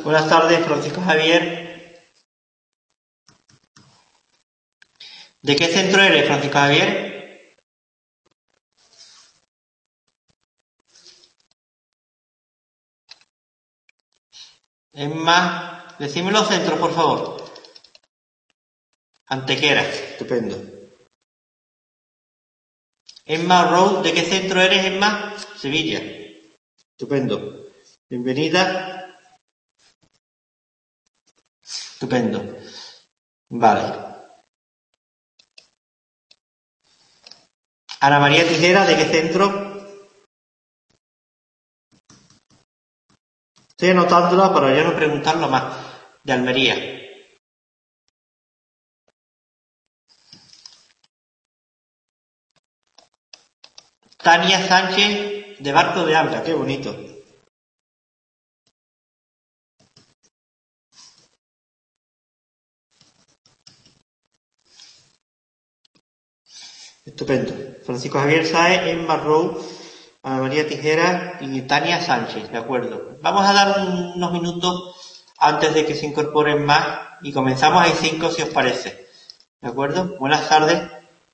Buenas tardes, Francisco Javier. ¿De qué centro eres, Francisco Javier? Es más, decime los centros, por favor. Antequera, estupendo. Emma Road, ¿de qué centro eres, Emma? Sevilla. Estupendo. Bienvenida. Estupendo. Vale. Ana María Tijera, ¿de qué centro? Estoy anotándola para ya no preguntarlo más. De Almería. Tania Sánchez, de Barco de Alta, qué bonito. Estupendo. Francisco Javier Sáez, Emma Rowe, Ana María Tijera y Tania Sánchez, de acuerdo. Vamos a dar unos minutos antes de que se incorporen más y comenzamos en 5 si os parece. ¿De acuerdo? Buenas tardes.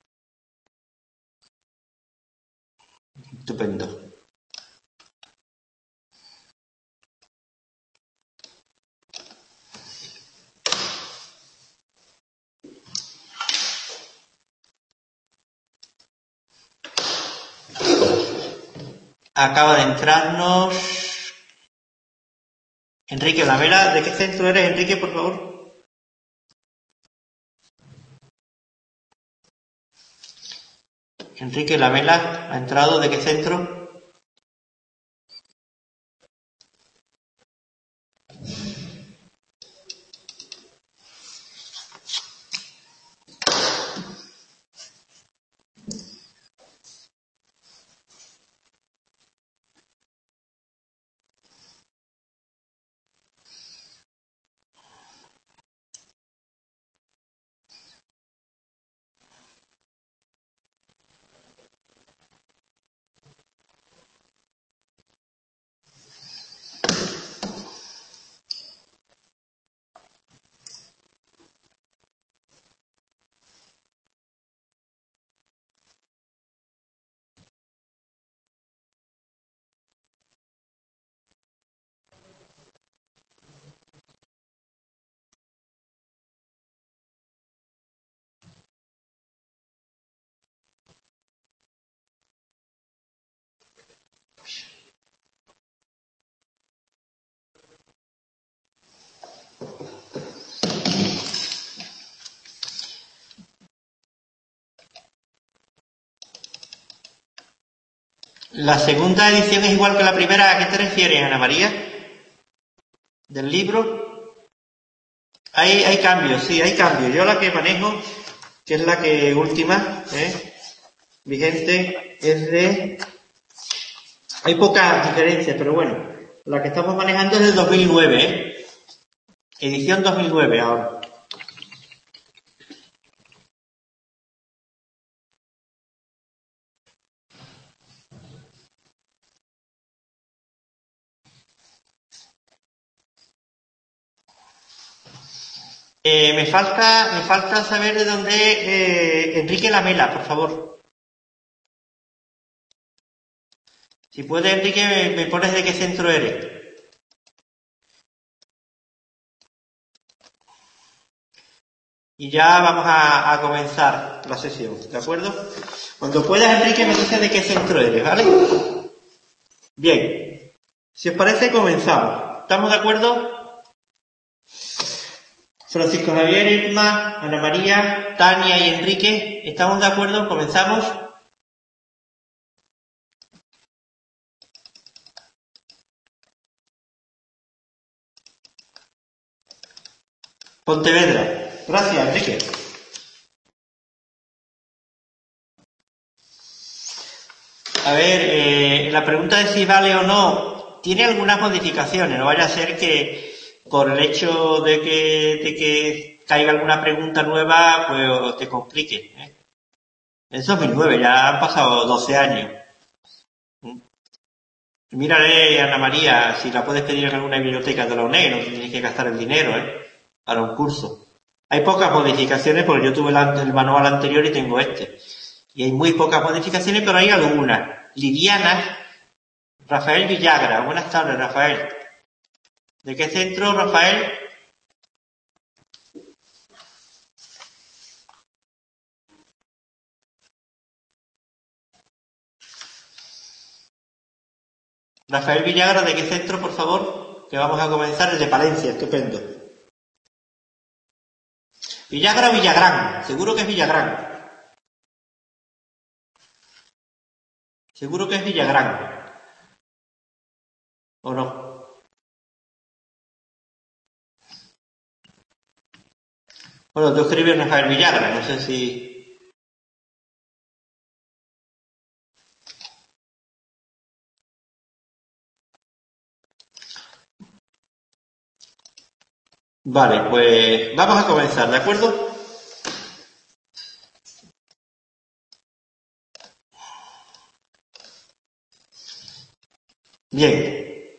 Estupendo. Acaba de entrarnos Enrique Lamela. ¿De qué centro eres, Enrique, por favor? Enrique Lamela ha entrado. ¿De qué centro? La segunda edición es igual que la primera. ¿A qué te refieres, Ana María? ¿Del libro? Hay cambios, sí, hay cambios. Yo la que manejo, que es la que última, vigente, es de... Hay pocas diferencias, pero bueno, la que estamos manejando es del 2009, edición 2009 ahora. Me falta saber de dónde Enrique Lamela, por favor. Si puedes, Enrique, me pones de qué centro eres. Y ya vamos a comenzar la sesión, ¿de acuerdo? Cuando puedas, Enrique, me dices de qué centro eres, ¿vale? Bien. Si os parece, comenzamos. ¿Estamos de acuerdo? Francisco Javier, Irma, Ana María, Tania y Enrique, ¿estamos de acuerdo? ¿Comenzamos? Pontevedra. Gracias, Enrique. A ver, la pregunta de si vale o no tiene algunas modificaciones. No vaya a ser que por el hecho de que caiga alguna pregunta nueva, pues te complique. Es 2009, ya han pasado 12 años. Mírale, Ana María, si la puedes pedir en alguna biblioteca de la UNED, no tienes que gastar el dinero, para un curso. Hay pocas modificaciones porque yo tuve el manual anterior y tengo este. Y hay muy pocas modificaciones, pero hay algunas. Livianas. Rafael Villagra. Buenas tardes, Rafael. ¿De qué centro, Rafael? Rafael Villagra, ¿de qué centro, por favor? Que vamos a comenzar desde Palencia, estupendo. Villagra o Villagrán, seguro que es Villagrán. Seguro que es Villagrán. ¿O no? Bueno, tú escribes Rafael Villagra, no sé si... Vale, pues vamos a comenzar, ¿de acuerdo? Bien.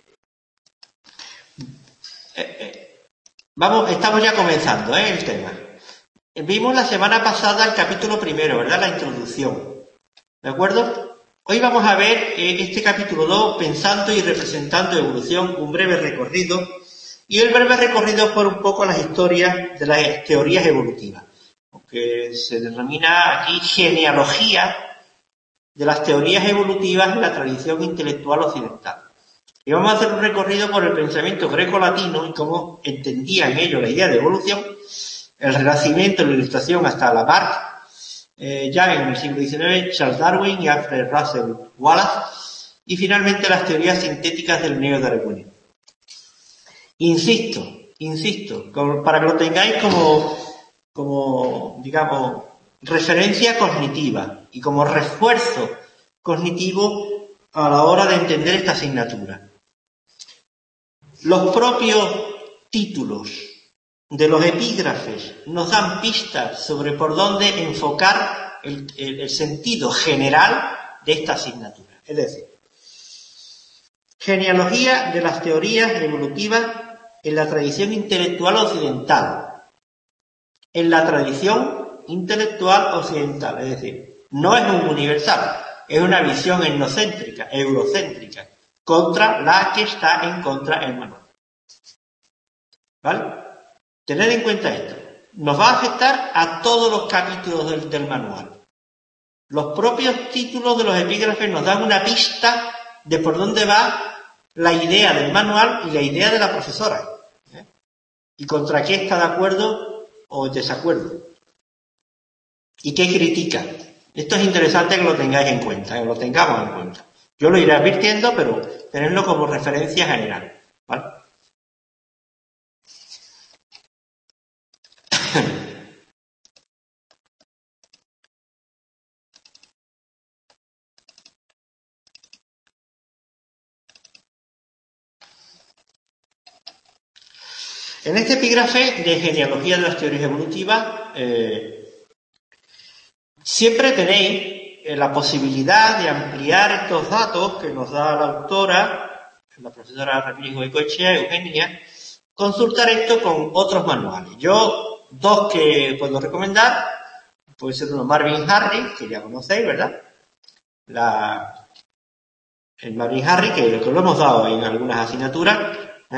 Estamos ya comenzando, el tema. Vimos la semana pasada el capítulo primero, ¿verdad? La introducción. ¿De acuerdo? Hoy vamos a ver este capítulo 2, Pensando y representando evolución, un breve recorrido. Y el breve recorrido es por un poco las historias de las teorías evolutivas, que se denomina aquí genealogía de las teorías evolutivas en la tradición intelectual occidental. Y vamos a hacer un recorrido por el pensamiento greco-latino y cómo entendían ellos la idea de evolución, el Renacimiento, la Ilustración hasta Lamarck, ya en el siglo XIX, Charles Darwin y Alfred Russell Wallace, y finalmente las teorías sintéticas del neodarwinismo. Insisto, para que lo tengáis como, digamos, referencia cognitiva y como refuerzo cognitivo a la hora de entender esta asignatura. Los propios títulos de los epígrafes nos dan pistas sobre por dónde enfocar el sentido general de esta asignatura. Es decir, genealogía de las teorías evolutivas en la tradición intelectual occidental. En la tradición intelectual occidental, es decir, no es un universal, es una visión etnocéntrica, eurocéntrica, contra la que está en contra el manual. ¿Vale? Tened en cuenta esto. Nos va a afectar a todos los capítulos del manual. Los propios títulos de los epígrafes nos dan una pista de por dónde va la idea del manual y la idea de la profesora. Y contra qué está de acuerdo o desacuerdo. Y qué critica. Esto es interesante que lo tengáis en cuenta, que lo tengamos en cuenta. Yo lo iré advirtiendo, pero tenedlo como referencia general. ¿Vale? En este epígrafe de genealogía de las teorías evolutivas, siempre tenéis la posibilidad de ampliar estos datos que nos da la autora, la profesora Ramírez Goicoechea, Eugenia, consultar esto con otros manuales. Yo, dos que puedo recomendar, puede ser uno Marvin Harris, que ya conocéis, ¿verdad? El Marvin Harris, que lo hemos dado en algunas asignaturas,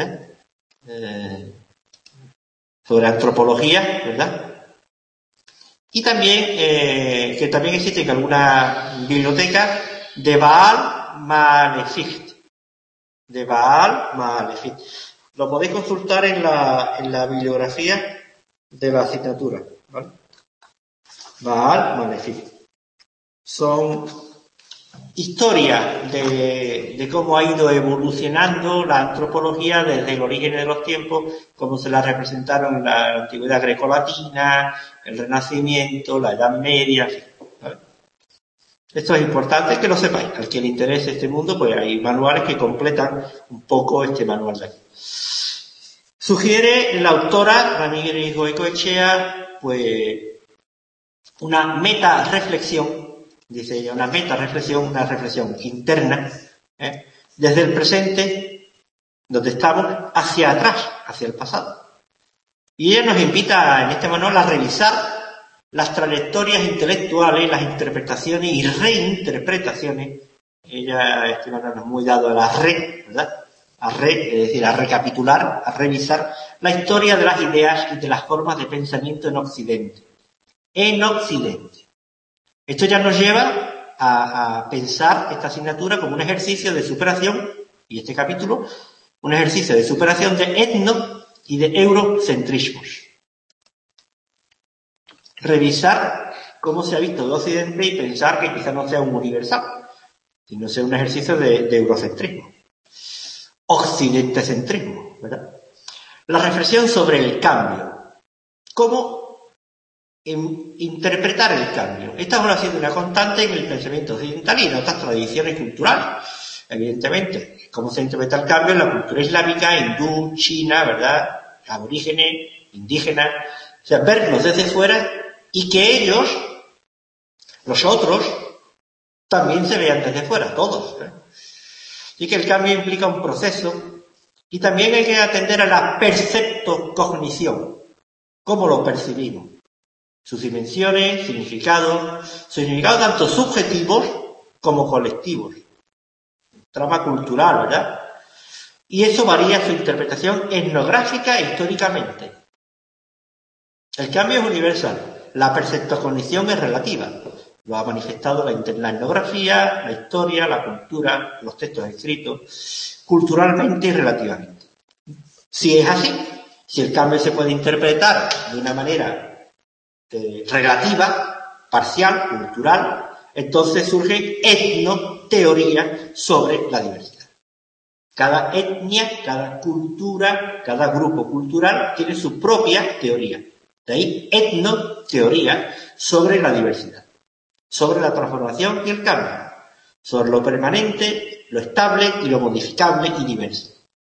sobre antropología, ¿verdad? Y también, que también existe en alguna biblioteca, de Baal Malefict. De Baal Malefict. Lo podéis consultar en la bibliografía de la asignatura, ¿vale? Baal Malefict. Son historias de cómo ha ido evolucionando la antropología desde el origen de los tiempos, cómo se la representaron en la antigüedad grecolatina, el Renacimiento, la Edad Media, ¿vale? Esto es importante que lo sepáis. Al que le interese este mundo, pues hay manuales que completan un poco este manual de aquí. Sugiere la autora Ramírez Goicoechea, pues, una meta-reflexión, dice ella, una meta-reflexión, una reflexión interna, desde el presente, donde estamos, hacia atrás, hacia el pasado. Y ella nos invita en este manual a revisar las trayectorias intelectuales, las interpretaciones y reinterpretaciones. Ella, este manual es muy dado a la ¿verdad? Es decir, a recapitular, a revisar la historia de las ideas y de las formas de pensamiento en Occidente. En Occidente. Esto ya nos lleva a pensar esta asignatura como un ejercicio de superación, y este capítulo, un ejercicio de superación de etno y de eurocentrismos. Revisar cómo se ha visto el Occidente y pensar que quizá no sea un universal, sino sea un ejercicio de eurocentrismo. Occidentecentrismo, ¿verdad? La reflexión sobre el cambio. ¿Cómo interpretar el cambio? Esta ha sido una constante en el pensamiento occidental y en otras tradiciones culturales. Evidentemente, cómo se interpreta el cambio en la cultura islámica, hindú, china, ¿verdad? Aborígenes, indígenas. O sea, verlos desde fuera y que ellos, los otros, también se vean desde fuera, todos, ¿eh? Y que el cambio implica un proceso y también hay que atender a la perceptocognición, cómo lo percibimos, sus dimensiones, significados tanto subjetivos como colectivos, trama cultural, ¿verdad? Y eso varía su interpretación etnográfica e históricamente. El cambio es universal, la perceptocognición es relativa. Lo ha manifestado la etnografía, la historia, la cultura, los textos escritos, culturalmente y relativamente. Si es así, si el cambio se puede interpretar de una manera relativa, parcial, cultural, entonces surge etnoteoría sobre la diversidad. Cada etnia, cada cultura, cada grupo cultural tiene su propia teoría. De ahí etnoteoría sobre la diversidad, sobre la transformación y el cambio, sobre lo permanente, lo estable y lo modificable y diverso.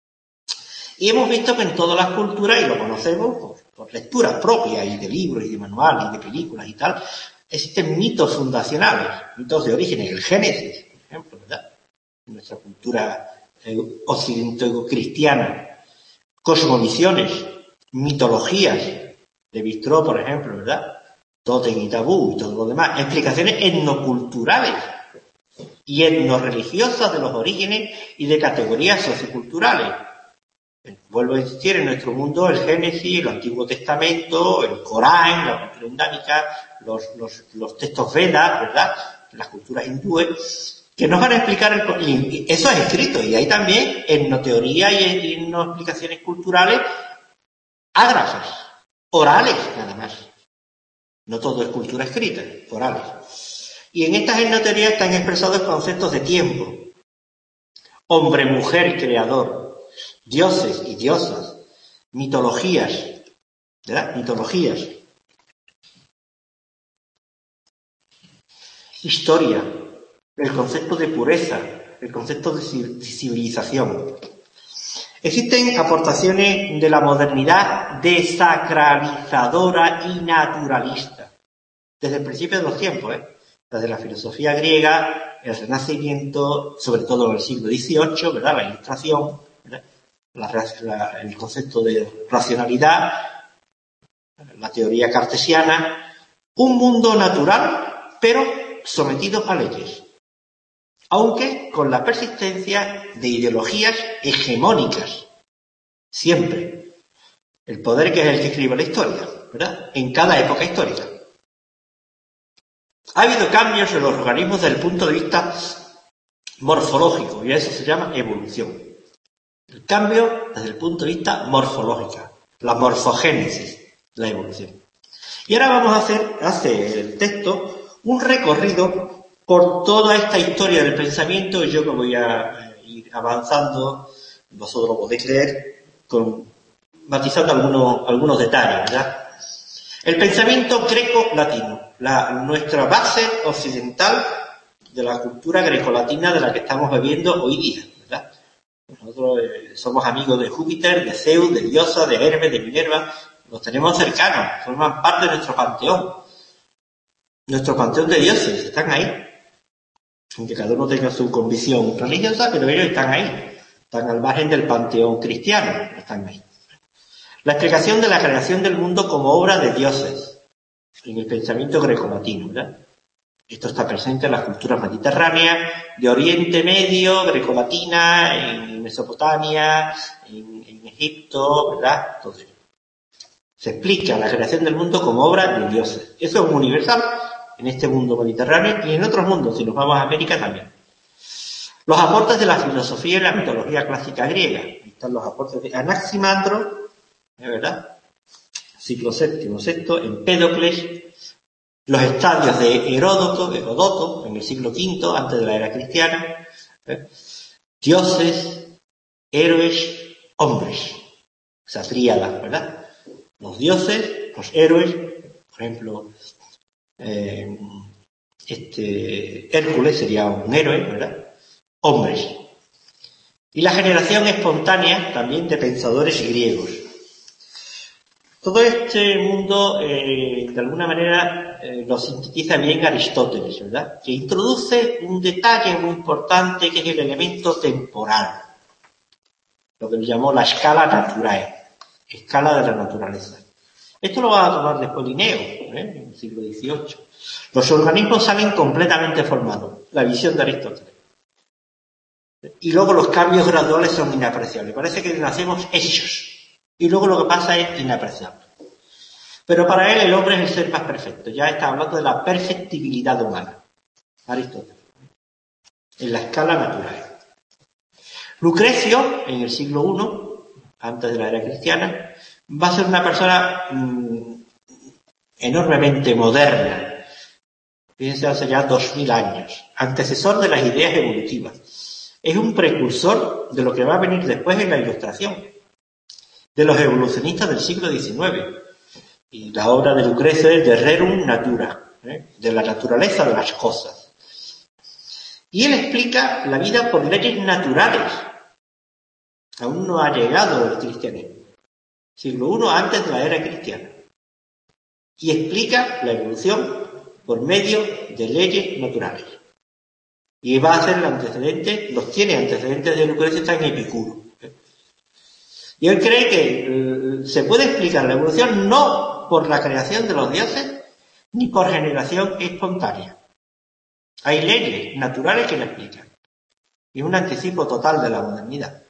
Y hemos visto que en todas las culturas, y lo conocemos por lecturas propias y de libros y de manuales y de películas y tal, existen mitos fundacionales, mitos de origen, el Génesis, por ejemplo, ¿verdad? En nuestra cultura occidentino-cristiana, cosmovisiones, mitologías, de Vistró, por ejemplo, ¿verdad? Tótem y Tabú y todo lo demás, explicaciones etnoculturales y etnoreligiosas de los orígenes y de categorías socioculturales. Vuelvo a insistir, en nuestro mundo el Génesis, el Antiguo Testamento, el Corán, la cultura islámica, los textos Vedas, ¿verdad? Las culturas hindúes, que nos van a explicar, y eso es escrito, y hay también etnoteoría y etnoexplicaciones culturales ágrafas, orales nada más. No todo es cultura escrita, orales. Y en estas etnoteorías están expresados conceptos de tiempo, hombre, mujer, creador, dioses y diosas, mitologías, ¿verdad? Mitologías, historia, el concepto de pureza, el concepto de civilización. Existen aportaciones de la modernidad desacralizadora y naturalista, desde el principio de los tiempos, desde la filosofía griega, el Renacimiento, sobre todo en el siglo XVIII, ¿verdad? La Ilustración, ¿verdad? El concepto de racionalidad, la teoría cartesiana, un mundo natural, pero sometido a leyes, aunque con la persistencia de ideologías hegemónicas, siempre. El poder que es el que escribe la historia, ¿verdad? En cada época histórica. Ha habido cambios en los organismos desde el punto de vista morfológico, y eso se llama evolución. El cambio desde el punto de vista morfológico, la morfogénesis, la evolución. Y ahora vamos a hace el texto, un recorrido por toda esta historia del pensamiento, y yo que voy a ir avanzando, vosotros lo podéis leer, matizando algunos detalles, ¿verdad? El pensamiento greco-latino, nuestra base occidental de la cultura greco-latina de la que estamos viviendo hoy día, ¿verdad? Nosotros somos amigos de Júpiter, de Zeus, de Diosa, de Hermes, de Minerva, los tenemos cercanos, forman parte de nuestro panteón de dioses, están ahí. aunque cada uno tenga su convicción religiosa, pero ellos están ahí, están al margen del panteón cristiano, están ahí. La explicación de la creación del mundo como obra de dioses, en el pensamiento grecolatino, ¿verdad? Esto está presente en las culturas mediterráneas, de Oriente Medio, grecolatina, en Mesopotamia, en Egipto, ¿verdad? Todo eso. Se explica la creación del mundo como obra de dioses. Eso es universal en este mundo mediterráneo y en otros mundos, si nos vamos a América también. Los aportes de la filosofía y la mitología clásica griega. Ahí están los aportes de Anaximandro, ¿verdad? Siglo VII, VI, Empédocles, los estadios de Heródoto, en el siglo V, antes de la era cristiana, dioses, héroes, hombres, esa tríada, ¿verdad? Los dioses, los héroes, por ejemplo, Hércules sería un héroe, ¿verdad? Hombres. Y la generación espontánea también de pensadores griegos. Todo este mundo, de alguna manera, lo sintetiza bien Aristóteles, ¿verdad? Que introduce un detalle muy importante que es el elemento temporal. Lo que él llamó la escala naturae, escala de la naturaleza. Esto lo va a tomar después Linneo, en el siglo XVIII. Los organismos salen completamente formados, la visión de Aristóteles. Y luego los cambios graduales son inapreciables. Parece que nacemos hechos. Y luego lo que pasa es inapreciable. Pero para él el hombre es el ser más perfecto. Ya está hablando de la perfectibilidad humana. Aristóteles. En la escala natural. Lucrecio, en el siglo I, antes de la era cristiana, va a ser una persona enormemente moderna. Fíjense, hace ya 2000 años. Antecesor de las ideas evolutivas. Es un precursor de lo que va a venir después en la Ilustración. De los evolucionistas del siglo XIX. Y la obra de Lucrecio es de Rerum Natura, de la naturaleza de las cosas. Y él explica la vida por leyes naturales. Aún no ha llegado el cristianismo. Siglo I antes de la era cristiana. Y explica la evolución por medio de leyes naturales. Y va a ser el antecedente, los tiene antecedentes de Lucrecio, está en Epicuro. Y él cree que se puede explicar la evolución no por la creación de los dioses, ni por generación espontánea. Hay leyes naturales que la explican. Y es un anticipo total de la modernidad.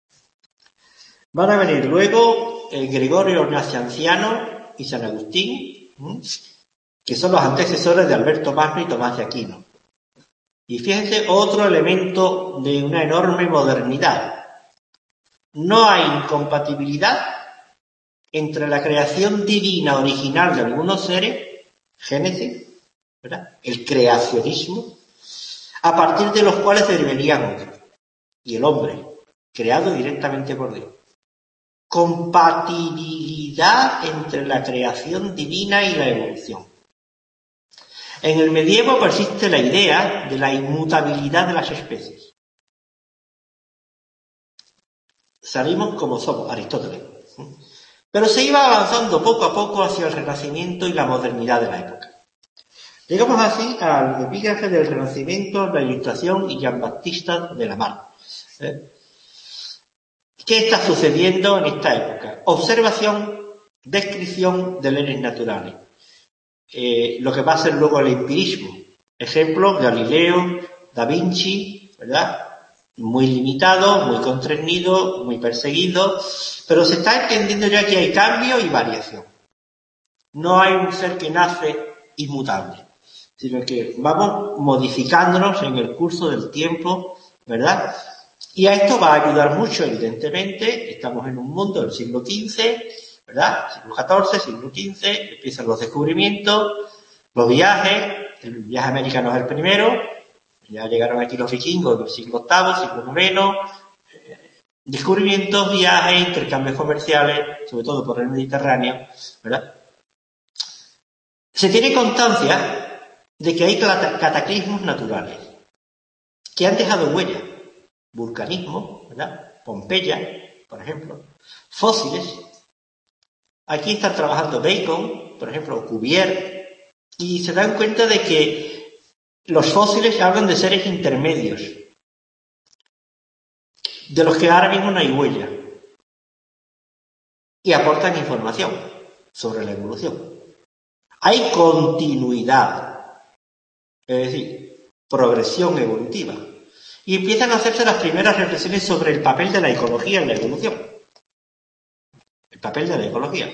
Van a venir luego Gregorio Nacianciano y San Agustín, que son los antecesores de Alberto Magno y Tomás de Aquino. Y fíjense otro elemento de una enorme modernidad. No hay incompatibilidad entre la creación divina original de algunos seres, Génesis, ¿verdad? El creacionismo, a partir de los cuales se derivarían otros, y el hombre, creado directamente por Dios. Compatibilidad entre la creación divina y la evolución. En el medievo persiste la idea de la inmutabilidad de las especies. Salimos como somos, Aristóteles. Pero se iba avanzando poco a poco hacia el Renacimiento y la modernidad de la época. Llegamos así al epígrafe del Renacimiento, la Ilustración y Jean-Baptiste de Lamarck. ¿Qué está sucediendo en esta época? Observación, descripción de leyes naturales. Lo que va a ser luego el empirismo. Ejemplo, Galileo, Da Vinci, ¿verdad? Muy limitado, muy constreñido, muy perseguido, pero se está entendiendo ya que hay cambio y variación. No hay un ser que nace inmutable, sino que vamos modificándonos en el curso del tiempo, ¿verdad? Y a esto va a ayudar mucho, evidentemente. Estamos en un mundo del siglo XV, ¿verdad? Siglo XIV, siglo XV, empiezan los descubrimientos, los viajes. El viaje americano es el primero. Ya llegaron aquí los vikingos del siglo VIII, siglo IX. Descubrimientos, viajes, intercambios comerciales, sobre todo por el Mediterráneo, ¿verdad? Se tiene constancia de que hay cataclismos naturales que han dejado huella. Vulcanismo, ¿verdad? Pompeya, por ejemplo. Fósiles. Aquí están trabajando Bacon, por ejemplo, Cuvier, y se dan cuenta de que Los fósiles hablan de seres intermedios, de los que ahora mismo no hay huella, y aportan información sobre la evolución. Hay continuidad, es decir, progresión evolutiva. Y empiezan a hacerse las primeras reflexiones sobre el papel de la ecología en la evolución. El papel de la ecología.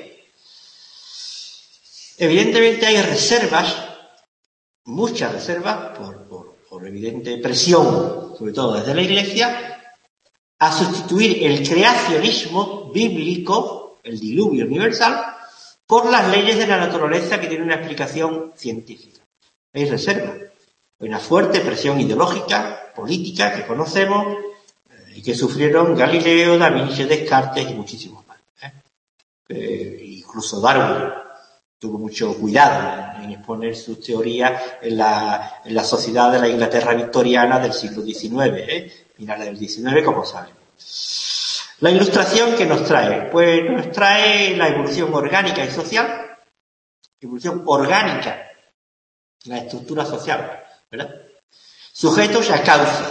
Evidentemente hay reservas, muchas reservas, por evidente presión, sobre todo desde la Iglesia, a sustituir el creacionismo bíblico, el diluvio universal, por las leyes de la naturaleza que tienen una explicación científica. Hay reservas. Hay una fuerte presión ideológica, política, que conocemos y que sufrieron Galileo, Da Vinci, Descartes y muchísimos más. Incluso Darwin tuvo mucho cuidado en exponer sus teorías en la sociedad de la Inglaterra victoriana del siglo XIX, finales del XIX, como saben. La ilustración que nos trae, pues nos trae la evolución orgánica y social, evolución orgánica, la estructura social, ¿verdad? Sujetos a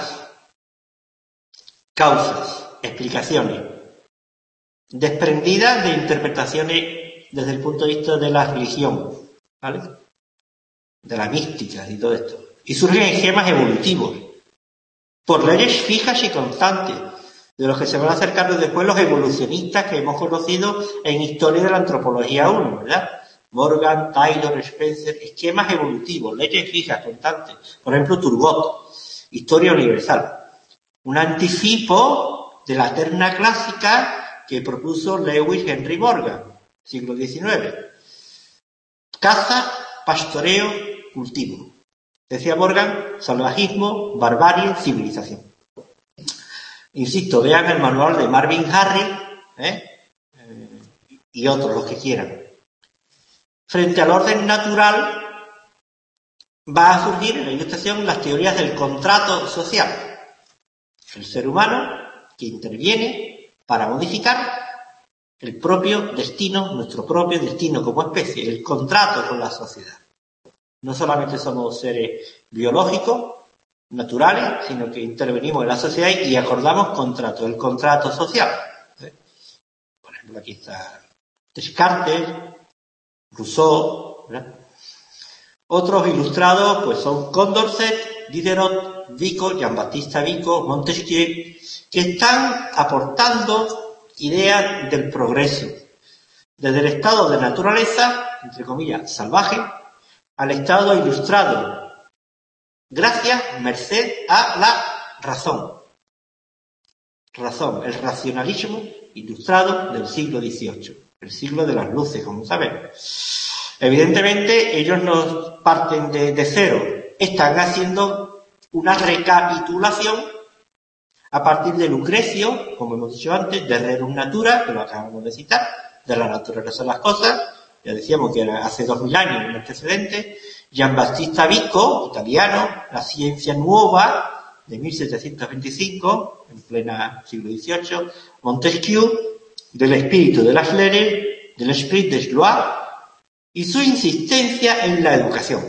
causas, explicaciones, desprendidas de interpretaciones desde el punto de vista de la religión, ¿vale? De la mística y todo esto. Y surgen esquemas evolutivos, por leyes fijas y constantes, de los que se van a acercar después los evolucionistas que hemos conocido en Historia de la Antropología 1, ¿verdad? Morgan, Taylor, Spencer, esquemas evolutivos, leyes fijas, constantes. Por ejemplo, Turgot, Historia Universal. Un anticipo de la terna clásica que propuso Lewis Henry Morgan, siglo XIX. Caza, pastoreo, cultivo. Decía Morgan, salvajismo, barbarie, civilización. Insisto, vean el manual de Marvin Harris y otros, los que quieran. Frente al orden natural va a surgir en la ilustración las teorías del contrato social. El ser humano que interviene para modificar el propio destino, nuestro propio destino como especie, el contrato con la sociedad. No solamente somos seres biológicos, naturales, sino que intervenimos en la sociedad y acordamos contratos, el contrato social. Por ejemplo, aquí está Descartes, Rousseau, ¿verdad? Otros ilustrados pues son Condorcet, Diderot, Vico, Jean-Baptiste Vico, Montesquieu, que están aportando ideas del progreso, desde el estado de naturaleza, entre comillas, salvaje, al estado ilustrado, gracias, merced a la razón. Razón, el racionalismo ilustrado del siglo XVIII, el siglo de las luces, como sabemos. Evidentemente, ellos no parten de cero, están haciendo una recapitulación a partir de Lucrecio, como hemos dicho antes, de Rerum Natura, que lo acabamos de citar, de la naturaleza de las cosas, ya decíamos que era hace 2000 años un antecedente. Giambattista Vico, italiano, La ciencia nueva, de 1725, en plena siglo XVIII. Montesquieu, del espíritu de las leyes, del esprit des lois, y su insistencia en la educación.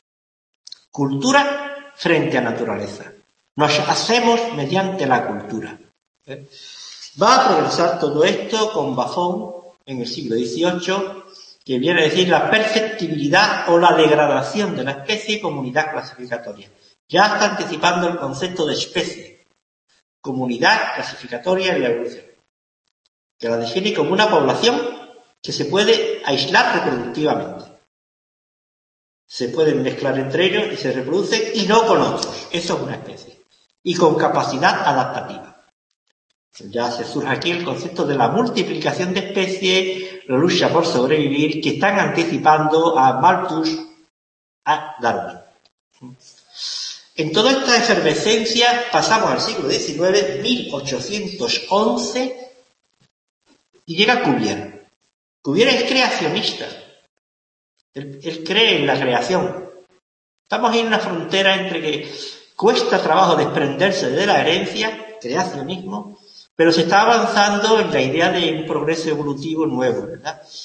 Cultura frente a naturaleza. Nos hacemos mediante la cultura. Va a progresar todo esto con Buffon en el siglo XVIII, que viene a decir la perfectibilidad o la degradación de la especie como unidad clasificatoria. Ya está anticipando el concepto de especie, comunidad clasificatoria en la evolución, que la define como una población que se puede aislar reproductivamente. Se pueden mezclar entre ellos y se reproducen y no con otros. Eso es una especie. Y con capacidad adaptativa. Ya se surge aquí el concepto de la multiplicación de especies, la lucha por sobrevivir, que están anticipando a Malthus, a Darwin. En toda esta efervescencia pasamos al siglo XIX, 1811, y llega Cuvier. Cuvier es creacionista. Él cree en la creación. Estamos en una frontera entre que cuesta trabajo desprenderse de la herencia, creacionismo, pero se está avanzando en la idea de un progreso evolutivo nuevo, ¿verdad?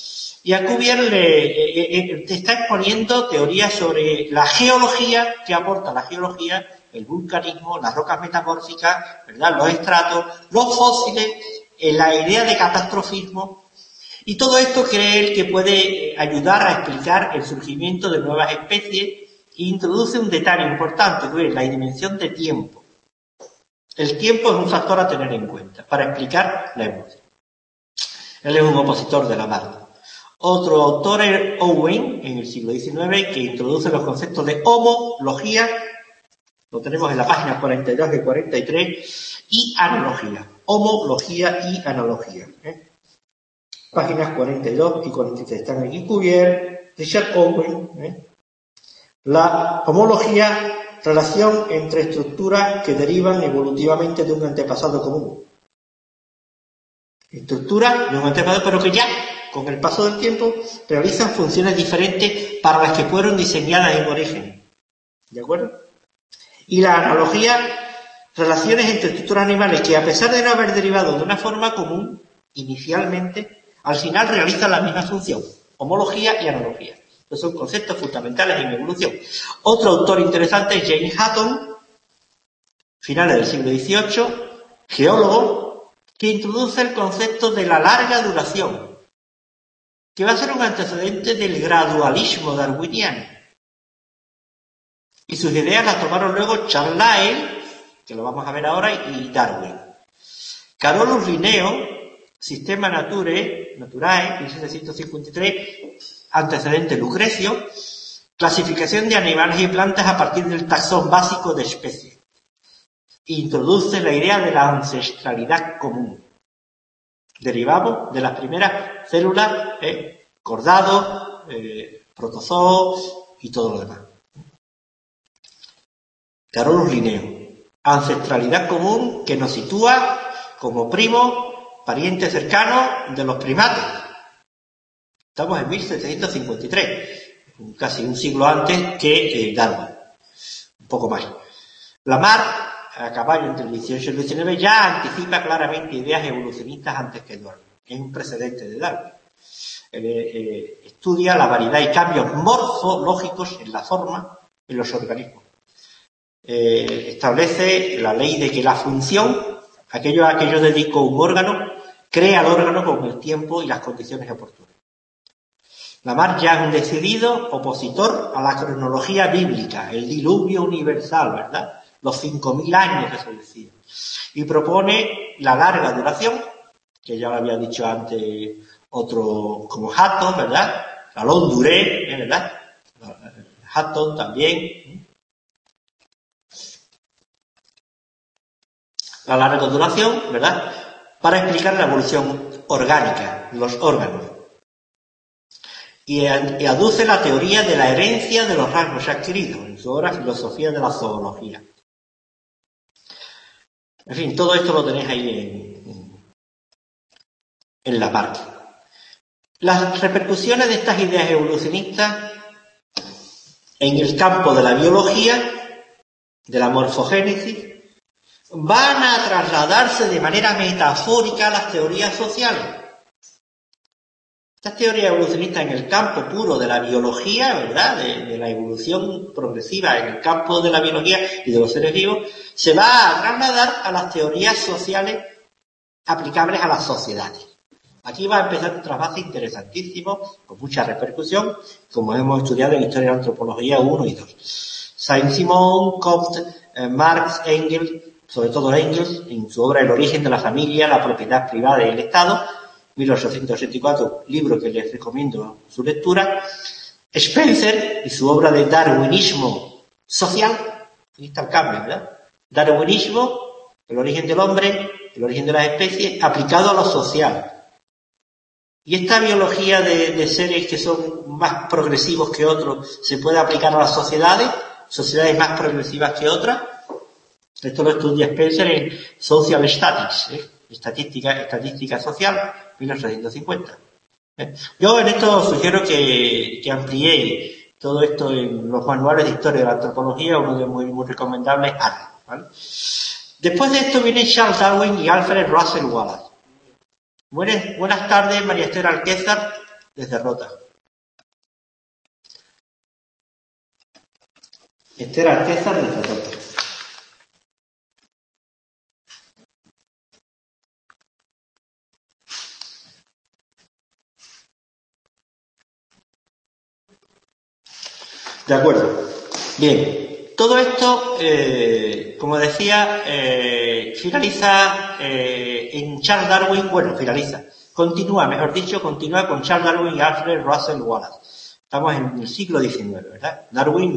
Y a Cuvier te está exponiendo teorías sobre la geología, que aporta la geología, el vulcanismo, las rocas metamórficas, ¿verdad?, los estratos, los fósiles, la idea de catastrofismo. Y todo esto cree él que puede ayudar a explicar el surgimiento de nuevas especies e introduce un detalle importante, que es la dimensión de tiempo. El tiempo es un factor a tener en cuenta para explicar la evolución. Él es un opositor de Lamarck. Otro autor es Owen, en el siglo XIX, que introduce los conceptos de homología, lo tenemos en la página 42 y 43, y analogía. Homología y analogía. Páginas 42 y 43 están aquí Cuvier, Richard Owen. La homología, relación entre estructuras que derivan evolutivamente de un antepasado común. Estructuras de un antepasado, pero que ya, con el paso del tiempo, realizan funciones diferentes para las que fueron diseñadas en origen. ¿De acuerdo? Y la analogía, relaciones entre estructuras animales que, a pesar de no haber derivado de una forma común, inicialmente, al final realizan la misma función. Homología y analogía. Estos son conceptos fundamentales en evolución. Otro autor interesante es James Hutton, finales del siglo XVIII, geólogo, que introduce el concepto de la larga duración, que va a ser un antecedente del gradualismo darwiniano. Y sus ideas las tomaron luego Charles Lyell, que lo vamos a ver ahora, y Darwin. Carolus Linneo, Systema Naturae, 1753, antecedente Lucrecio, clasificación de animales y plantas a partir del taxón básico de especies. Introduce la idea de la ancestralidad común. Derivamos de las primeras células, cordados, protozoos y todo lo demás. Carolus Linneo. Ancestralidad común que nos sitúa como primos, parientes cercanos de los primates. Estamos en 1753, casi un siglo antes que Darwin, un poco más. Lamarck, a caballo entre el 18 y el 19, ya anticipa claramente ideas evolucionistas antes que Darwin. Es un precedente de Darwin. Estudia la variedad y cambios morfológicos en la forma en los organismos. Establece la ley de que la función, aquello a que yo dedico un órgano, crea el órgano con el tiempo y las condiciones oportunas. Lamarck ya es un decidido opositor a la cronología bíblica, el diluvio universal, ¿verdad? Los 5.000 años que se decía. Y propone la larga duración, que ya lo había dicho antes otro como Hutton, ¿verdad? Alain Duré, ¿verdad? Hutton también. La larga duración, ¿verdad?, para explicar la evolución orgánica, los órganos. Y aduce la teoría de la herencia de los rasgos adquiridos, en su obra Filosofía de la Zoología. En fin, todo esto lo tenéis ahí en la parte. Las repercusiones de estas ideas evolucionistas en el campo de la biología, de la morfogénesis, van a trasladarse de manera metafórica a las teorías sociales. Estas teorías evolucionistas en el campo puro de la biología, ¿verdad?, de la evolución progresiva en el campo de la biología y de los seres vivos, se va a trasladar a las teorías sociales aplicables a las sociedades. Aquí va a empezar un trabajo interesantísimo, con mucha repercusión, como hemos estudiado en Historia de la Antropología 1 y 2. Saint-Simon, Comte, Marx, Engels, sobre todo Engels, en su obra El origen de la familia, la propiedad privada y el Estado, 1884, libro que les recomiendo su lectura. Spencer y su obra de darwinismo social, aquí está el cambio, ¿verdad? Darwinismo, el origen del hombre, el origen de las especies, aplicado a lo social. Y esta biología de seres que son más progresivos que otros, ¿se puede aplicar a las sociedades más progresivas que otras? Esto lo estudia Spencer en Social Statistics, estadística social, 1950. Yo en esto sugiero que ampliéis todo esto en los manuales de historia de la antropología, uno de muy recomendable es Arnold, ¿vale? Después de esto viene Charles Darwin y Alfred Russel Wallace. Buenas tardes, María Esther Alquézar. les derrota. Esther Alcázar les derrota. De acuerdo. Bien, todo esto, como decía, finaliza en Charles Darwin, continúa con Charles Darwin y Alfred Russel Wallace. Estamos en el siglo XIX, ¿verdad? Darwin,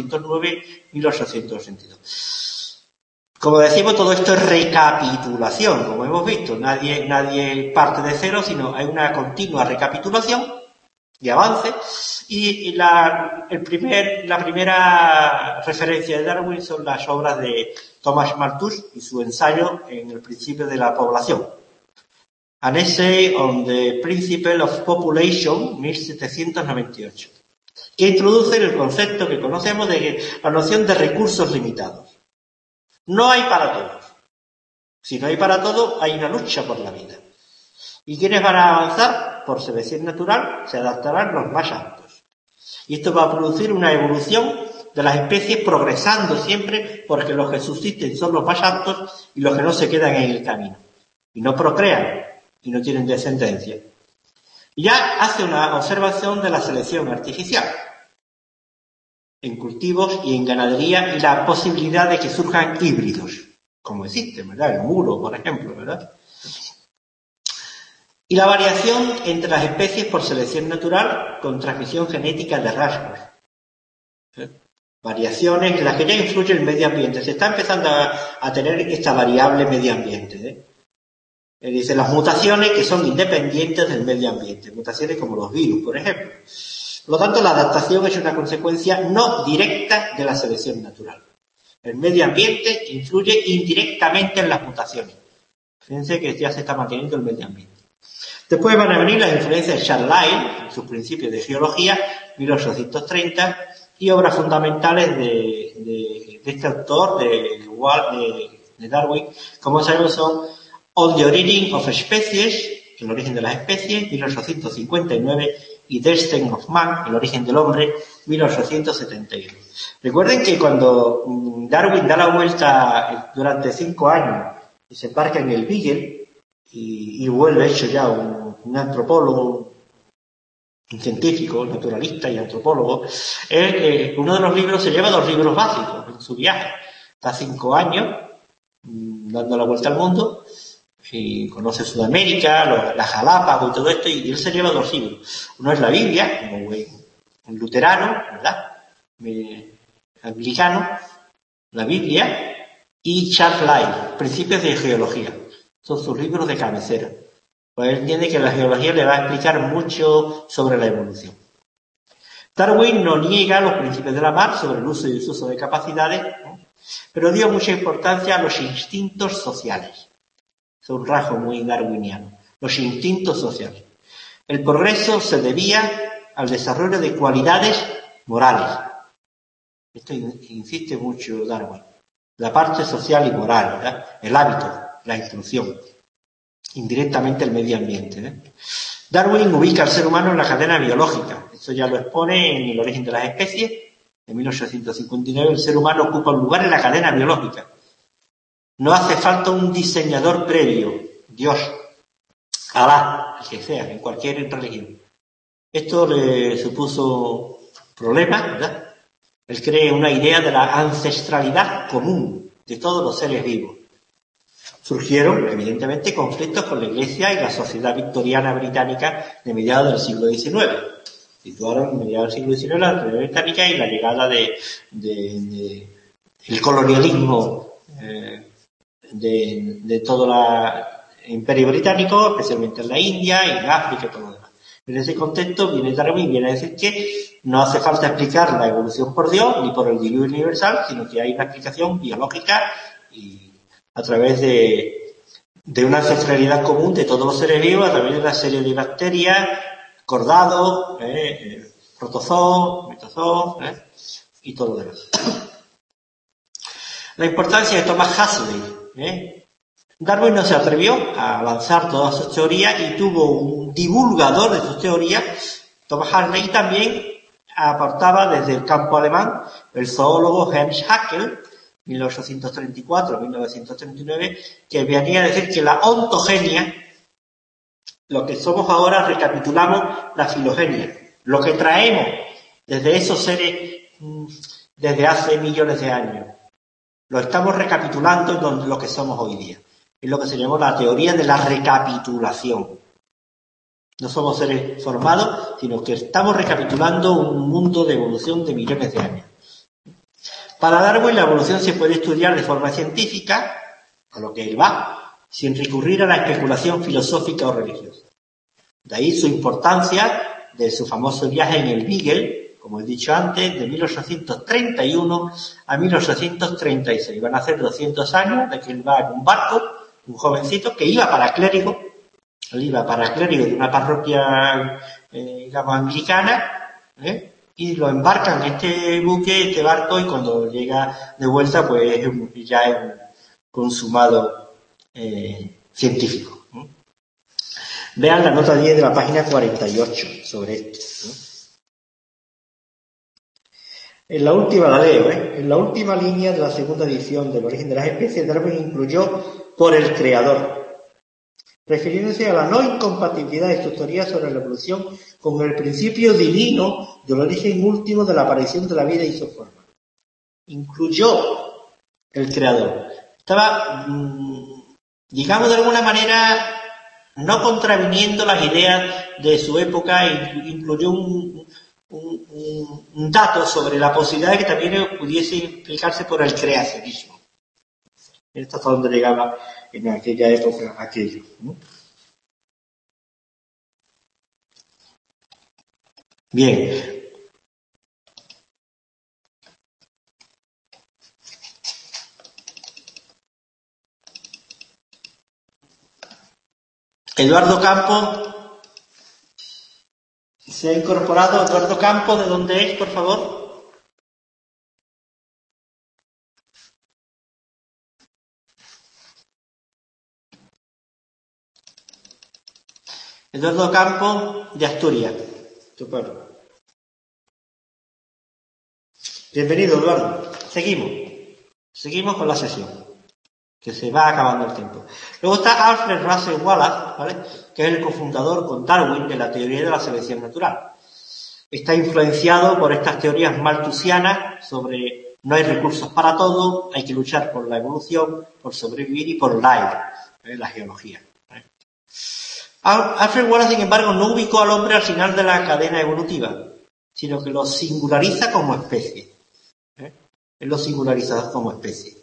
1809-1882. Como decimos, todo esto es recapitulación, como hemos visto. Nadie parte de cero, sino hay una continua recapitulación de avance, y la primera referencia de Darwin son las obras de Thomas Malthus y su ensayo en el principio de la población. An Essay on the Principle of Population, 1798, que introduce el concepto que conocemos de la noción de recursos limitados. No hay para todos. Si no hay para todos, hay una lucha por la vida. ¿Y quiénes van a avanzar? Por selección natural se adaptarán los más aptos. Y esto va a producir una evolución de las especies progresando siempre, porque los que subsisten son los más aptos y los que no se quedan en el camino. Y no procrean y no tienen descendencia. Y ya hace una observación de la selección artificial en cultivos y en ganadería y la posibilidad de que surjan híbridos, como existen, ¿verdad? El muro, por ejemplo, ¿verdad? Y la variación entre las especies por selección natural con transmisión genética de rasgos. Variaciones en las que ya influye el medio ambiente. Se está empezando a tener esta variable medio ambiente. Dice las mutaciones que son independientes del medio ambiente. Mutaciones como los virus, por ejemplo. Por lo tanto, la adaptación es una consecuencia no directa de la selección natural. El medio ambiente influye indirectamente en las mutaciones. Fíjense que ya se está manteniendo el medio ambiente. Después van a venir las influencias de Charles Lyell, en sus principios de geología, 1830, y obras fundamentales de este autor, de Darwin, como sabemos son On the Origin of Species, el origen de las especies, 1859, y Descent of Man, el origen del hombre, 1871. Recuerden que cuando Darwin da la vuelta durante 5 años y se embarca en el Beagle, y vuelve hecho ya un antropólogo, un científico, naturalista y antropólogo, uno de los libros se lleva 2 libros básicos en su viaje. Está 5 años dando la vuelta al mundo y conoce Sudamérica, las Galápagos y todo esto, y él se lleva 2 libros. Uno es la Biblia, como un luterano, ¿verdad? Anglicano, la Biblia, y Charles Lyell, Principios de Geología. Son sus libros de cabecera. Pues él entiende que la geología le va a explicar mucho sobre la evolución. Darwin no niega los principios de la mar sobre el uso y desuso de capacidades, pero dio mucha importancia a los instintos sociales. Es un rasgo muy darwiniano. Los instintos sociales. El progreso se debía al desarrollo de cualidades morales. Esto insiste mucho Darwin. La parte social y moral, ¿verdad? El hábito, la instrucción. Indirectamente el medio ambiente. Darwin ubica al ser humano en la cadena biológica. Esto ya lo expone en El origen de las especies. En 1859 el ser humano ocupa un lugar en la cadena biológica. No hace falta un diseñador previo, Dios, Alá, el que sea, en cualquier religión. Esto le supuso problemas, ¿verdad? Él cree una idea de la ancestralidad común de todos los seres vivos. Surgieron, evidentemente, conflictos con la Iglesia y la sociedad victoriana británica de mediados del siglo XIX. Situaron en mediados del siglo XIX la sociedad británica y la llegada del colonialismo de todo el imperio británico, especialmente en la India y en África y todo lo demás. En ese contexto viene Darwin y viene a decir que no hace falta explicar la evolución por Dios ni por el diluvio universal, sino que hay una explicación biológica y a través de una ancestralidad común de todos los seres vivos, a través de una serie de bacterias, cordados, protozoos, metazoos, y todo lo demás. La importancia de Thomas Huxley, Darwin no se atrevió a lanzar todas sus teorías y tuvo un divulgador de sus teorías, Thomas Hartley, y también aportaba desde el campo alemán el zoólogo Heinrich Haeckel, 1834-1939, que venía a decir que la ontogenia, lo que somos ahora, recapitulamos la filogenia, lo que traemos desde esos seres desde hace millones de años. Lo estamos recapitulando en lo que somos hoy día. Es lo que se llamó la teoría de la recapitulación. No somos seres formados, sino que estamos recapitulando un mundo de evolución de millones de años. Para Darwin la evolución se puede estudiar de forma científica, a lo que él va, sin recurrir a la especulación filosófica o religiosa. De ahí su importancia de su famoso viaje en el Beagle, como he dicho antes, de 1831 a 1836. Van a ser 200 años de que él va en un barco, un jovencito que iba para clérigo, de una parroquia, digamos, anglicana, y lo embarcan en este barco, y cuando llega de vuelta, pues ya es un consumado científico. Vean la nota 10 de la página 48 sobre esto. En la última, la leo, en la última línea de la segunda edición del Origen de las Especies, Darwin incluyó por el creador, refiriéndose a la no incompatibilidad de sus teorías sobre la evolución con el principio divino del origen último de la aparición de la vida y su forma. Incluyó el creador. Estaba, digamos de alguna manera, no contraviniendo las ideas de su época, incluyó un dato sobre la posibilidad de que también pudiese explicarse por el creacionismo. Esto es hasta donde llegaba en aquella época aquello, ¿no? Bien. Eduardo Campos se ha incorporado. Eduardo Campos, ¿de dónde es, por favor? Eduardo Campos, de Asturias. Estupendo. Bienvenido, Eduardo. Seguimos con la sesión, que se va acabando el tiempo. Luego está Alfred Russel Wallace, ¿vale?, que es el cofundador con Darwin de la teoría de la selección natural. Está influenciado por estas teorías malthusianas sobre no hay recursos para todo, hay que luchar por la evolución, por sobrevivir y por la geología. Alfred Wallace, sin embargo, no ubicó al hombre al final de la cadena evolutiva, sino que lo singulariza como especie. Él lo singulariza como especie.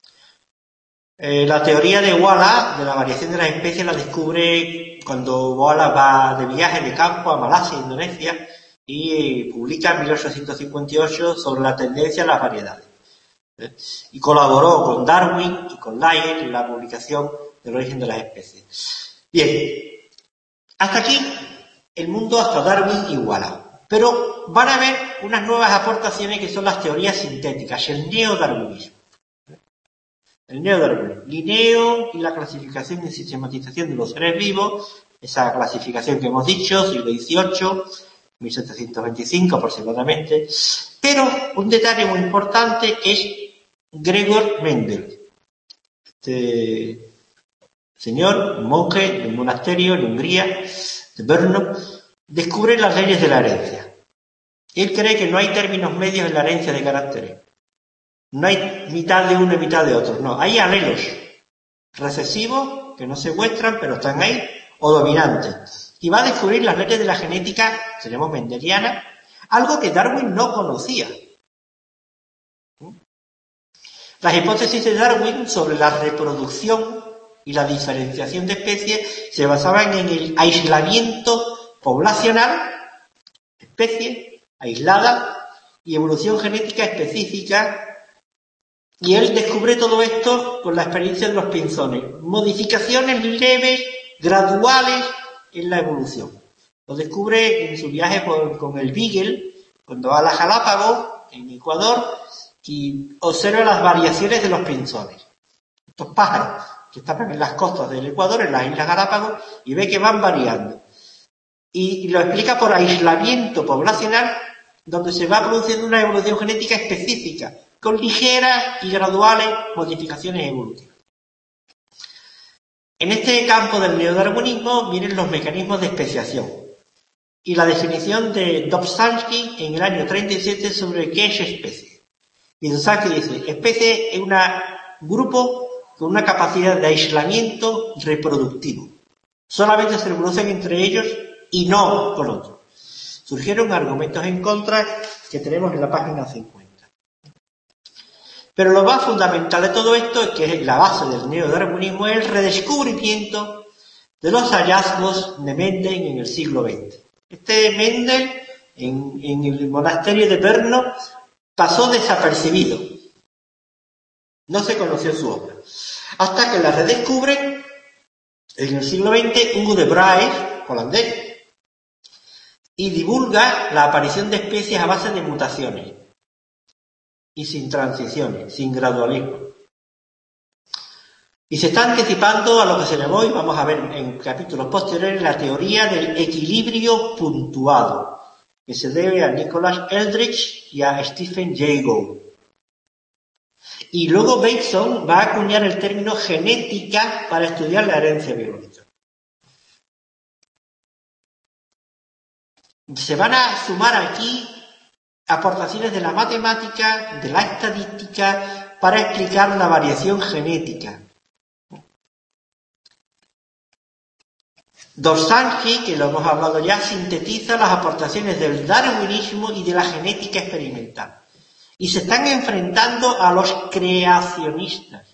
La teoría de Wallace, de la variación de las especies, la descubre cuando Wallace va de viaje de campo a Malasia, Indonesia, y publica en 1858 sobre la tendencia a las variedades. Y colaboró con Darwin y con Lyell en la publicación del Origen de las Especies. Bien, hasta aquí el mundo, hasta Darwin y Wallace. Pero van a haber unas nuevas aportaciones que son las teorías sintéticas, el neodarwinismo. El neodarwinismo, Linneo y la clasificación y sistematización de los seres vivos, esa clasificación que hemos dicho, siglo XVIII, 1725 aproximadamente. Pero un detalle muy importante es Gregor Mendel. Este señor, un monje de un monasterio en Hungría, de Brno, descubre las leyes de la herencia. Él cree que no hay términos medios en la herencia de caracteres. No hay mitad de uno y mitad de otro. No, hay alelos recesivos que no se muestran, pero están ahí, o dominantes. Y va a descubrir las leyes de la genética, seremos mendeliana, algo que Darwin no conocía. Las hipótesis de Darwin sobre la reproducción y la diferenciación de especies se basaban en el aislamiento poblacional, especie aislada, y evolución genética específica, y él descubre todo esto con la experiencia de los pinzones, modificaciones leves, graduales en la evolución. Lo descubre en su viaje con el Beagle, cuando va a las Galápagos, en Ecuador, y observa las variaciones de los pinzones. Estos pájaros que están en las costas del Ecuador, en las Islas Galápagos, y ve que van variando. Y lo explica por aislamiento poblacional, donde se va produciendo una evolución genética específica, con ligeras y graduales modificaciones evolutivas. En este campo del neodarwinismo vienen los mecanismos de especiación y la definición de Dobzhansky en el año 37 sobre qué es especie. Y Dobzhansky dice, especie es un grupo con una capacidad de aislamiento reproductivo. Solamente se reproducen entre ellos y no con otros. Surgieron argumentos en contra que tenemos en la página 50. Pero lo más fundamental de todo esto, que es la base del neodarwinismo, es el redescubrimiento de los hallazgos de Mendel en el siglo XX. Mendel, en el monasterio de Brno, pasó desapercibido. No se conoció su obra. Hasta que la redescubren en el siglo XX Hugo de Bryce, holandés, y divulga la aparición de especies a base de mutaciones y sin transiciones, sin gradualismo. Y se está anticipando a lo que se llamó, y vamos a ver en capítulos posteriores, la teoría del equilibrio puntuado, que se debe a Nicholas Eldridge y a Stephen Jay Gould. Y luego Bateson va a acuñar el término genética para estudiar la herencia biológica. Se van a sumar aquí aportaciones de la matemática, de la estadística, para explicar la variación genética. Dobzhansky, que lo hemos hablado ya, sintetiza las aportaciones del darwinismo y de la genética experimental. Y se están enfrentando a los creacionistas,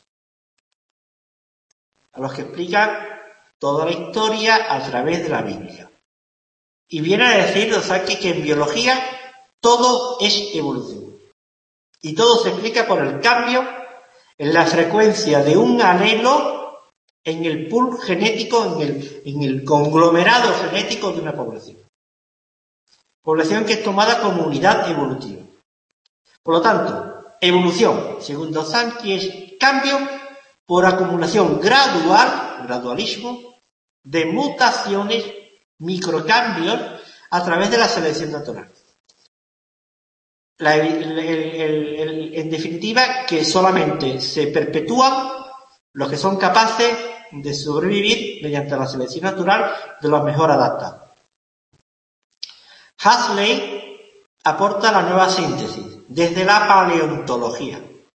a los que explican toda la historia a través de la Biblia. Y viene a decir Dobzhansky que en biología todo es evolución. Y todo se explica por el cambio en la frecuencia de un alelo en el pool genético, en el conglomerado genético de una población. Población que es tomada como unidad evolutiva. Por lo tanto, evolución, según Dobzhansky, es cambio por acumulación gradualismo, de mutaciones, microcambios, a través de la selección natural. En definitiva, que solamente se perpetúan los que son capaces de sobrevivir mediante la selección natural de los mejor adaptados. Huxley aporta la nueva síntesis desde la paleontología.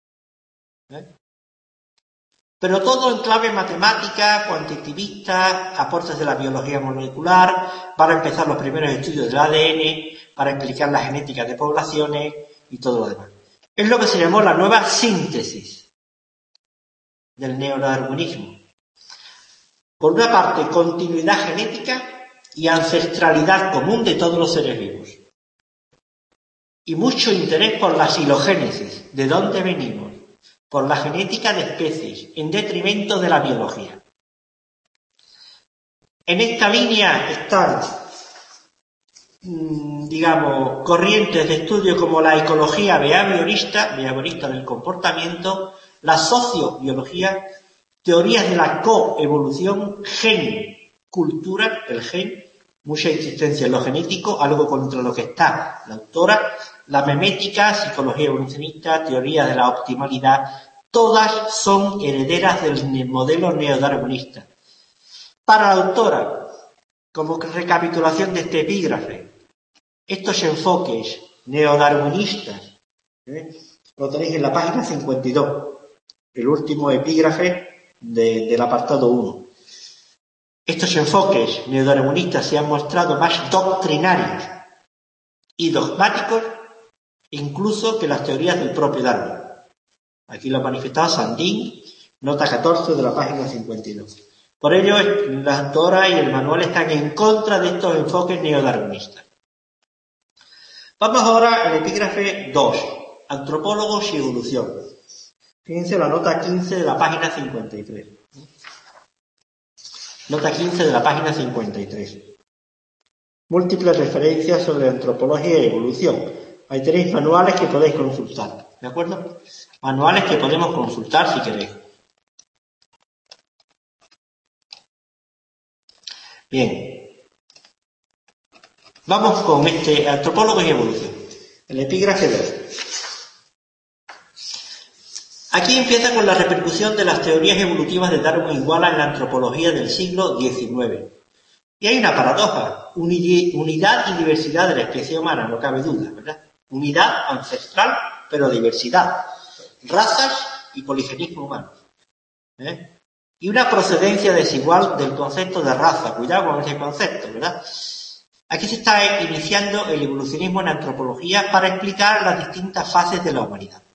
Pero todo en clave matemática, cuantitativista, aportes de la biología molecular, para empezar los primeros estudios del ADN, para explicar la genética de poblaciones y todo lo demás. Es lo que se llamó la nueva síntesis del neodarwinismo. Por una parte, continuidad genética y ancestralidad común de todos los seres vivos. Y mucho interés por la filogénesis, de dónde venimos, por la genética de especies, en detrimento de la biología. En esta línea están, corrientes de estudio como la ecología behaviorista del comportamiento, la sociobiología, teorías de la coevolución, gen, cultura, el gen, mucha insistencia en lo genético, algo contra lo que está la autora, la memética, psicología evolucionista, teoría de la optimalidad, todas son herederas del modelo neodarwinista. Para la autora, como recapitulación de este epígrafe, estos enfoques neodarwinistas, lo tenéis en la página 52, el último epígrafe del apartado 1. Estos enfoques neodarwinistas se han mostrado más doctrinarios y dogmáticos incluso que las teorías del propio Darwin. Aquí lo ha manifestado Sandin, nota 14 de la página 52. Por ello, la autora y el manual están en contra de estos enfoques neodarwinistas. Vamos ahora al epígrafe 2, antropólogos y evolución. Fíjense la nota 15 de la página 53. Nota 15 de la página 53. Múltiples referencias sobre antropología y evolución. Ahí tenéis manuales que podéis consultar, ¿de acuerdo? Manuales que podemos consultar si queréis. Bien. Vamos con antropólogos y evolución. El epígrafe 2. Aquí empieza con la repercusión de las teorías evolutivas de Darwin y Wallace en la antropología del siglo XIX. Y hay una paradoja, unidad y diversidad de la especie humana, no cabe duda, ¿verdad? Unidad ancestral, pero diversidad. Razas y poligenismo humano. Y una procedencia desigual del concepto de raza. Cuidado con ese concepto, ¿verdad? Aquí se está iniciando el evolucionismo en antropología para explicar las distintas fases de la humanidad.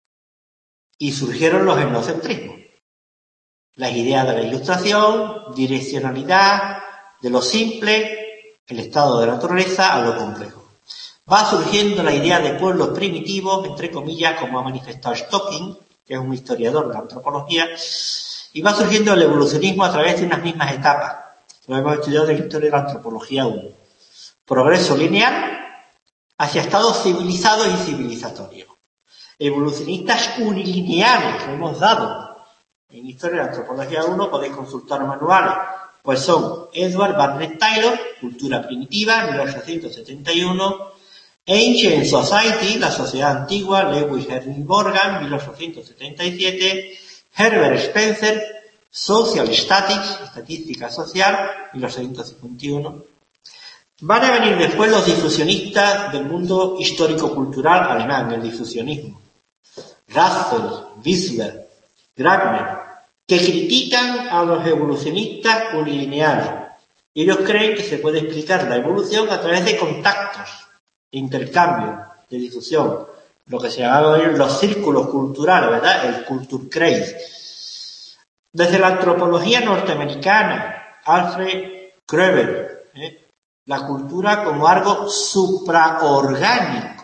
Y surgieron los etnocentrismos. Las ideas de la ilustración, direccionalidad, de lo simple, el estado de la naturaleza, a lo complejo. Va surgiendo la idea de pueblos primitivos, entre comillas, como ha manifestado Stocking, que es un historiador de la antropología, y va surgiendo el evolucionismo a través de unas mismas etapas. Lo hemos estudiado en la historia de la antropología 1. Progreso lineal hacia estados civilizados y civilizatorios. Evolucionistas unilineales, lo hemos dado. En Historia de la Antropología 1 podéis consultar manuales. Pues son Edward Barnett Taylor, Cultura Primitiva, 1871, Ancient Society, La Sociedad Antigua, Lewis Henry Morgan, 1877, Herbert Spencer, Social Statics, Estadística Social, 1851. Van a venir después los difusionistas del mundo histórico-cultural alemán, el difusionismo. Russell, Wissler, Wagner, que critican a los evolucionistas unilineales. Ellos creen que se puede explicar la evolución a través de contactos, de intercambio, de difusión, lo que se llama los círculos culturales, ¿verdad? El Kulturkreis. Desde la antropología norteamericana, Alfred Kroeber, la cultura como algo supraorgánico.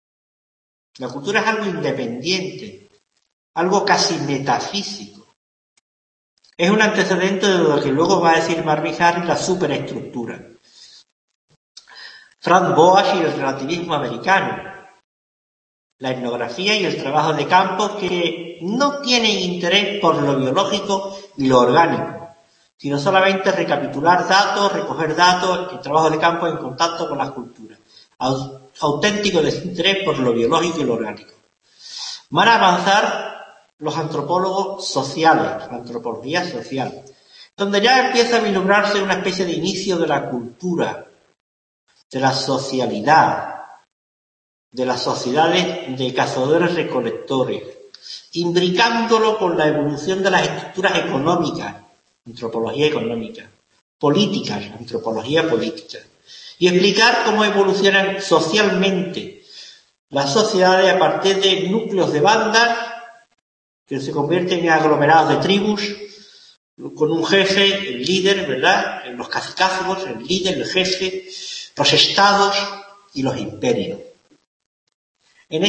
La cultura es algo independiente, algo casi metafísico. Es un antecedente de lo que luego va a decir Marvin Harris, la superestructura. Frank Boas y el relativismo americano. La etnografía y el trabajo de campo que no tienen interés por lo biológico y lo orgánico, sino solamente recapitular datos, recoger datos, el trabajo de campo en contacto con las culturas. Auténtico desinterés por lo biológico y lo orgánico. Van a avanzar los antropólogos sociales, la antropología social, donde ya empieza a vislumbrarse una especie de inicio de la cultura, de la socialidad, de las sociedades de cazadores-recolectores, imbricándolo con la evolución de las estructuras económicas, antropología económica, políticas, antropología política, y explicar cómo evolucionan socialmente las sociedades a partir de núcleos de bandas que se convierten en aglomerados de tribus, con un jefe, el líder, ¿verdad? Los cacicazgos, el líder, el jefe, los estados y los imperios. En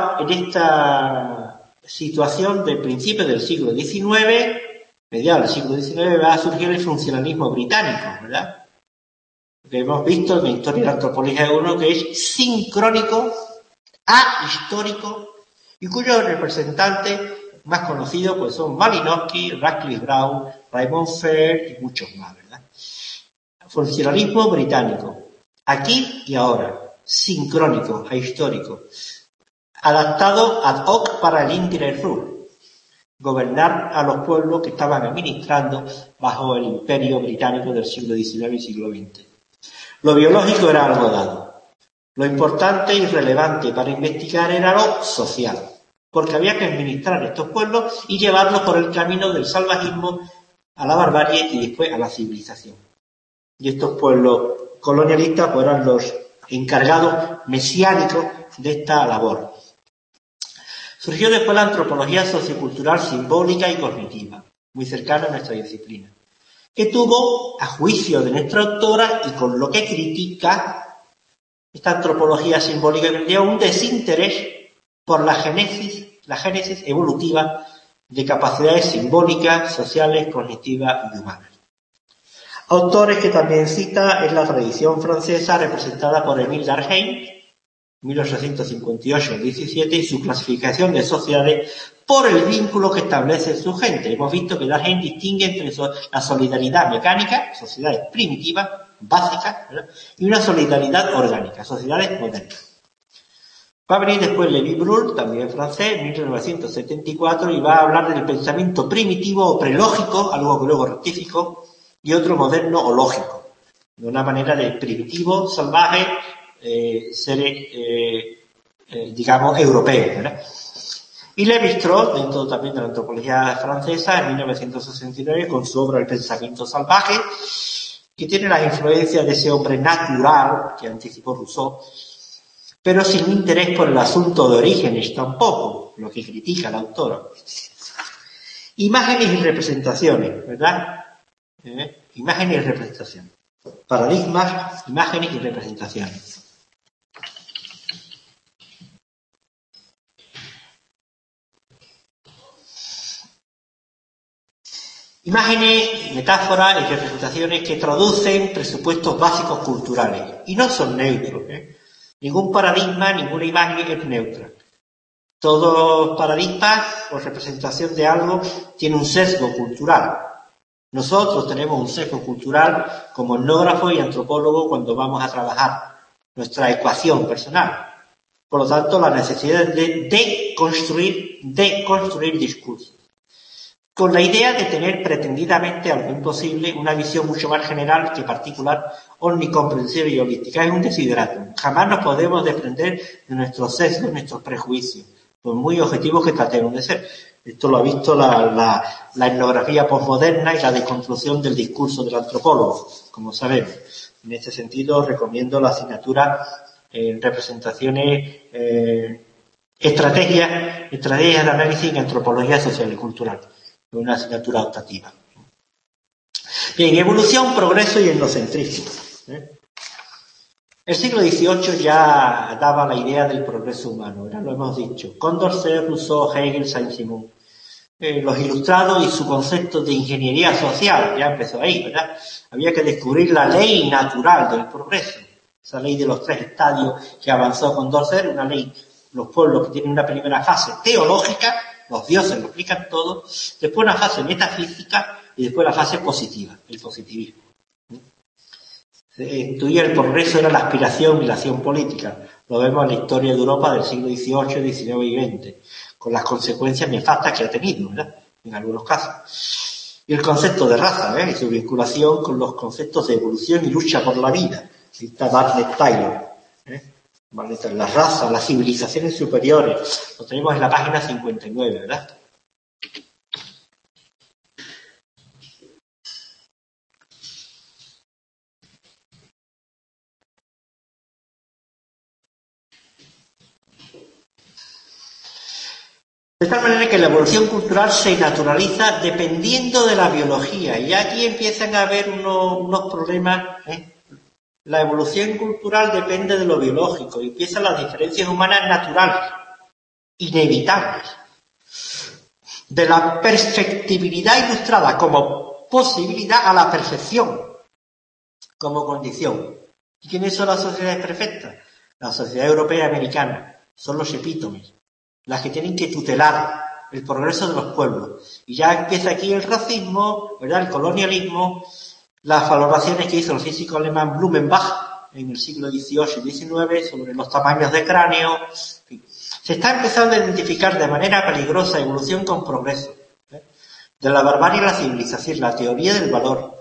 esta situación de principios del siglo XIX, mediados del siglo XIX, va a surgir el funcionalismo británico, ¿verdad? Que hemos visto en la historia de la antropología 1, que es sincrónico, ahistórico, y cuyos representantes más conocidos pues son Malinowski, Radcliffe Brown, Raymond Fair y muchos más, ¿verdad? Funcionalismo británico, aquí y ahora, sincrónico, ahistórico, adaptado ad hoc para el indirect rule, gobernar a los pueblos que estaban administrando bajo el imperio británico del siglo XIX y siglo XX. Lo biológico era algo dado. Lo importante y relevante para investigar era lo social, porque había que administrar estos pueblos y llevarlos por el camino del salvajismo a la barbarie y después a la civilización. Y estos pueblos colonialistas pues, eran los encargados mesiánicos de esta labor. Surgió después la antropología sociocultural simbólica y cognitiva, muy cercana a nuestra disciplina, que tuvo, a juicio de nuestra autora y con lo que critica, esta antropología simbólica que dio un desinterés por la génesis evolutiva de capacidades simbólicas, sociales, cognitivas y humanas. Autores que también cita es la tradición francesa representada por Émile Durkheim, 1858-17, y su clasificación de sociedades por el vínculo que establece su gente. Hemos visto que Durkheim distingue entre la solidaridad mecánica, sociedades primitivas, básicas, ¿verdad?, y una solidaridad orgánica, sociedades modernas. Va a venir después Lévi-Brul, también francés, en 1974, y va a hablar del pensamiento primitivo o prelógico, algo que luego rectificó, y otro moderno o lógico, de una manera de primitivo, salvaje, seres, digamos, europeos, ¿verdad? Y Lévi-Strauss, dentro también de la antropología francesa, en 1969, con su obra El pensamiento salvaje, que tiene las influencias de ese hombre natural que anticipó Rousseau, pero sin interés por el asunto de orígenes tampoco, lo que critica el autor. Imágenes y representaciones, ¿verdad? Imágenes y representaciones. Paradigmas, imágenes y representaciones. Imágenes, metáforas y representaciones que traducen presupuestos básicos culturales y no son neutros. Ningún paradigma, ninguna imagen es neutra. Todo paradigma o representación de algo tiene un sesgo cultural. Nosotros tenemos un sesgo cultural como etnógrafo y antropólogo cuando vamos a trabajar nuestra ecuación personal. Por lo tanto, la necesidad de deconstruir discursos, con la idea de tener pretendidamente, algo imposible, una visión mucho más general que particular, omnicomprensiva y holística. Es un desideratum. Jamás nos podemos desprender de nuestros sesgos, nuestros prejuicios, por muy objetivos que tratemos de ser. Esto lo ha visto la etnografía posmoderna y la deconstrucción del discurso del antropólogo, como sabemos. En este sentido, recomiendo la asignatura en representaciones, estrategias de análisis en antropología social y cultural. Una asignatura optativa. Bien, evolución, progreso y etnocentrismo. El siglo XVIII ya daba la idea del progreso humano, ¿verdad? Lo hemos dicho. Condorcet, Rousseau, Hegel, Saint-Simon. Los ilustrados y su concepto de ingeniería social, ya empezó ahí, ¿verdad? Había que descubrir la ley natural del progreso. Esa ley de los 3 estadios que avanzó Condorcet, una ley, los pueblos que tienen una primera fase teológica, los dioses lo explican todo, después una fase metafísica y después la fase positiva, el positivismo. Intuía el progreso era la aspiración y la acción política. Lo vemos en la historia de Europa del siglo XVIII, XIX y XX, con las consecuencias nefastas que ha tenido, ¿verdad?, en algunos casos. Y el concepto de raza, y su vinculación con los conceptos de evolución y lucha por la vida. Cita Bartlett Taylor. Las razas, las civilizaciones superiores. Lo tenemos en la página 59, ¿verdad? De tal manera que la evolución cultural se naturaliza dependiendo de la biología. Y aquí empiezan a haber unos problemas. La evolución cultural depende de lo biológico y empiezan las diferencias humanas naturales, inevitables. De la perfectibilidad ilustrada como posibilidad a la perfección como condición. ¿Y quiénes son las sociedades perfectas? La sociedad europea y americana. Son los epítomes, las que tienen que tutelar el progreso de los pueblos. Y ya empieza aquí el racismo, ¿verdad?, el colonialismo, las valoraciones que hizo el físico alemán Blumenbach en el siglo XVIII y XIX sobre los tamaños de cráneo. Se está empezando a identificar de manera peligrosa evolución con progreso. De la barbarie a la civilización, la teoría del valor,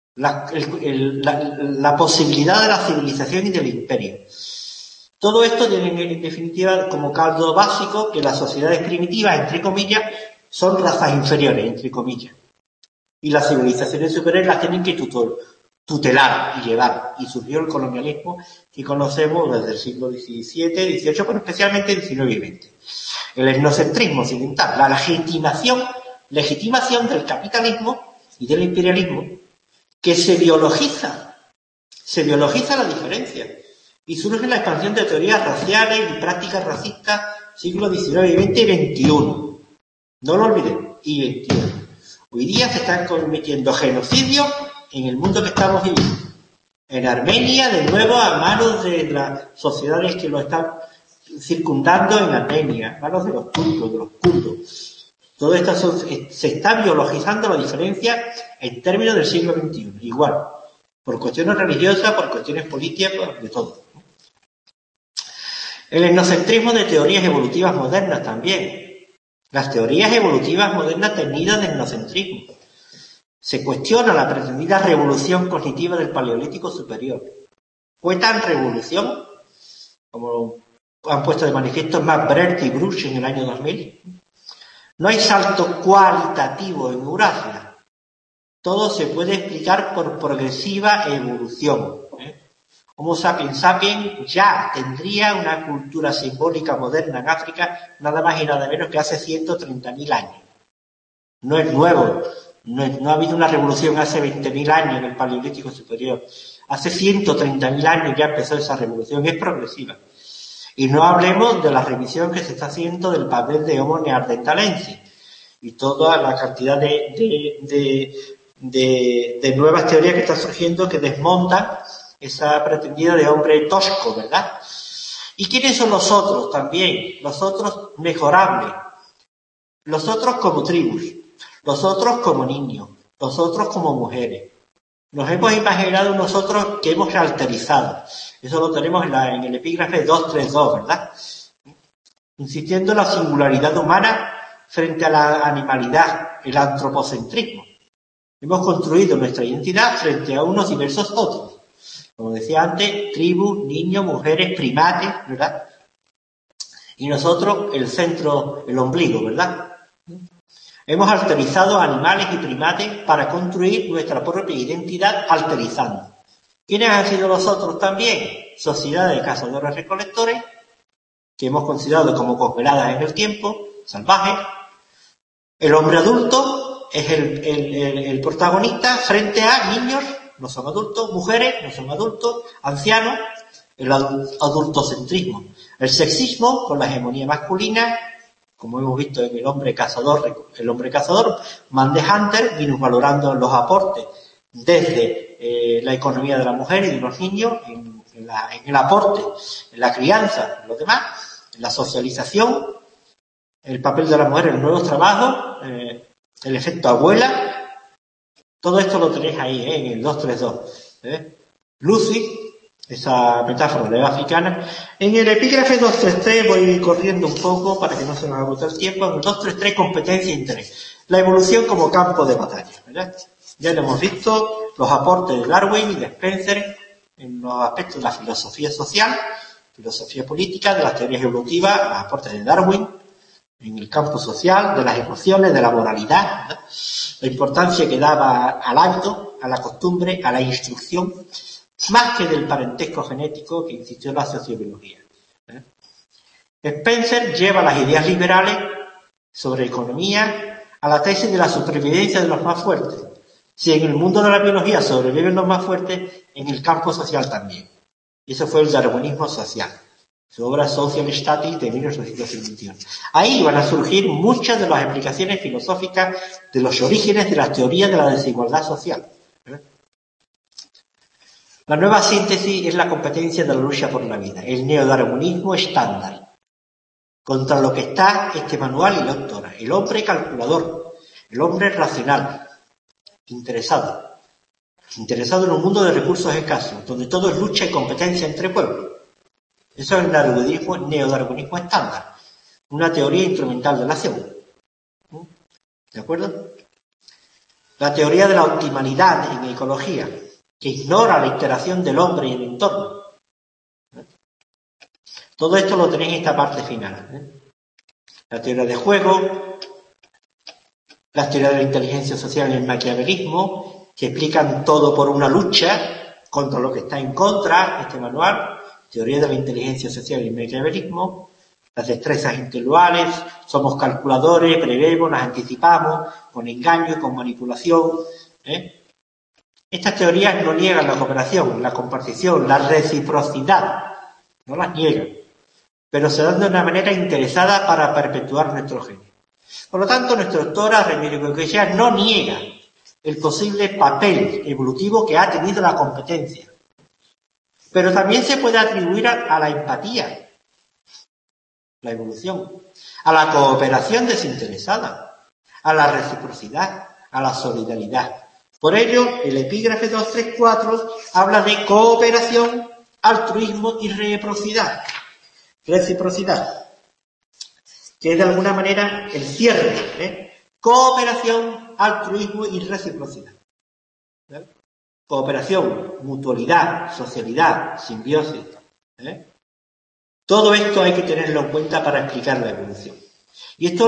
la posibilidad de la civilización y del imperio. Todo esto tiene en definitiva como caldo básico que las sociedades primitivas, entre comillas, son razas inferiores, entre comillas. Y las civilizaciones superiores las tienen que tutelar y llevar. Y surgió el colonialismo que conocemos desde el siglo XVII, XVIII, pero especialmente XIX y XX. El etnocentrismo occidental, la legitimación del capitalismo y del imperialismo, que se biologiza la diferencia. Y surge la expansión de teorías raciales y prácticas racistas siglo XIX y XX y XXI. No lo olviden, y XXI. Hoy día se están cometiendo genocidios en el mundo que estamos viviendo. En Armenia, de nuevo, a manos de las sociedades que lo están circundando en Armenia, a manos de los turcos, de los kurdos. Todo esto se está biologizando la diferencia en términos del siglo XXI, igual, por cuestiones religiosas, por cuestiones políticas, de todo. El etnocentrismo de teorías evolutivas modernas también. Las teorías evolutivas modernas tenidas de etnocentrismo. Se cuestiona la pretendida revolución cognitiva del Paleolítico superior. ¿Fue tan revolución, como han puesto de manifiesto Matt Brert y Bruce en el año 2000? No hay salto cualitativo en Eurasia. Todo se puede explicar por progresiva evolución. Homo sapiens sapiens ya tendría una cultura simbólica moderna en África nada más y nada menos que hace 130.000 años. No es nuevo. No ha habido una revolución hace 20.000 años en el Paleolítico superior. Hace 130.000 años ya empezó esa revolución, es progresiva. Y no hablemos de la revisión que se está haciendo del papel de Homo neanderthalensis y toda la cantidad de nuevas teorías que están surgiendo que desmontan esa pretendida de hombre tosco, ¿verdad? ¿Y quiénes son los otros también? Los otros mejorables. Los otros como tribus. Los otros como niños, los otros como mujeres. Nos hemos imaginado nosotros que hemos alterizado. Eso lo tenemos en el epígrafe 232, ¿verdad? Insistiendo en la singularidad humana frente a la animalidad, el antropocentrismo. Hemos construido nuestra identidad frente a unos diversos otros. Como decía antes, tribus, niños, mujeres, primates, ¿verdad? Y nosotros, el centro, el ombligo, ¿verdad? Hemos alterizado a animales y primates para construir nuestra propia identidad alterizando. ¿Quiénes han sido los otros también? Sociedades de cazadores-recolectores, que hemos considerado como congeladas en el tiempo, salvajes. El hombre adulto es el protagonista frente a niños, no son adultos, mujeres, no son adultos, ancianos, el adultocentrismo. El sexismo, con la hegemonía masculina, como hemos visto en el hombre cazador, Man the Hunter, minusvalorando los aportes desde la economía de la mujer y de los niños, en el aporte, en la crianza, en los demás, en la socialización, el papel de la mujer en los nuevos trabajos, el efecto abuela. Todo esto lo tenéis ahí, en el 232. Lucy, esa metáfora de la africana. En el epígrafe 233 voy corriendo un poco para que no se nos agote el tiempo. En el 233, competencia e interés. La evolución como campo de batalla, ¿verdad? Ya lo hemos visto, los aportes de Darwin y de Spencer en los aspectos de la filosofía social, filosofía política, de las teorías evolutivas, los aportes de Darwin en el campo social, de las emociones, de la moralidad, ¿verdad? La importancia que daba al hábito, a la costumbre, a la instrucción, más que del parentesco genético que insistió la sociobiología. Spencer lleva las ideas liberales sobre economía a la tesis de la supervivencia de los más fuertes. Si en el mundo de la biología sobreviven los más fuertes, en el campo social también. Y eso fue el darwinismo social. Su obra Social Status de 1951. Ahí van a surgir muchas de las explicaciones filosóficas de los orígenes de las teorías de la desigualdad social. La nueva síntesis es la competencia de la lucha por la vida, el neodarwinismo estándar. Contra lo que está este manual y la autora, el hombre calculador, el hombre racional, interesado en un mundo de recursos escasos, donde todo es lucha y competencia entre pueblos. Eso es el neodarwinismo estándar, una teoría instrumental de la acción. ¿De acuerdo? La teoría de la optimalidad en ecología, que ignora la interacción del hombre y el entorno. Todo esto lo tenéis en esta parte final. La teoría de juego, la teoría de la inteligencia social y el maquiavelismo, que explican todo por una lucha contra lo que está en contra, este manual, teoría de la inteligencia social y el maquiavelismo, las destrezas intelectuales, somos calculadores, prevemos, las anticipamos, con engaño, con manipulación. Estas teorías no niegan la cooperación, la compartición, la reciprocidad, no las niegan, pero se dan de una manera interesada para perpetuar nuestro genio. Por lo tanto, nuestra doctora Remedios Goicoechea no niega el posible papel evolutivo que ha tenido la competencia. Pero también se puede atribuir a la empatía, la evolución, a la cooperación desinteresada, a la reciprocidad, a la solidaridad. Por ello, el epígrafe 234 habla de cooperación, altruismo y reciprocidad. Reciprocidad, que es de alguna manera el cierre, cooperación, altruismo y reciprocidad. ¿Vale? Cooperación, mutualidad, socialidad, simbiosis. Todo esto hay que tenerlo en cuenta para explicar la evolución. Y esto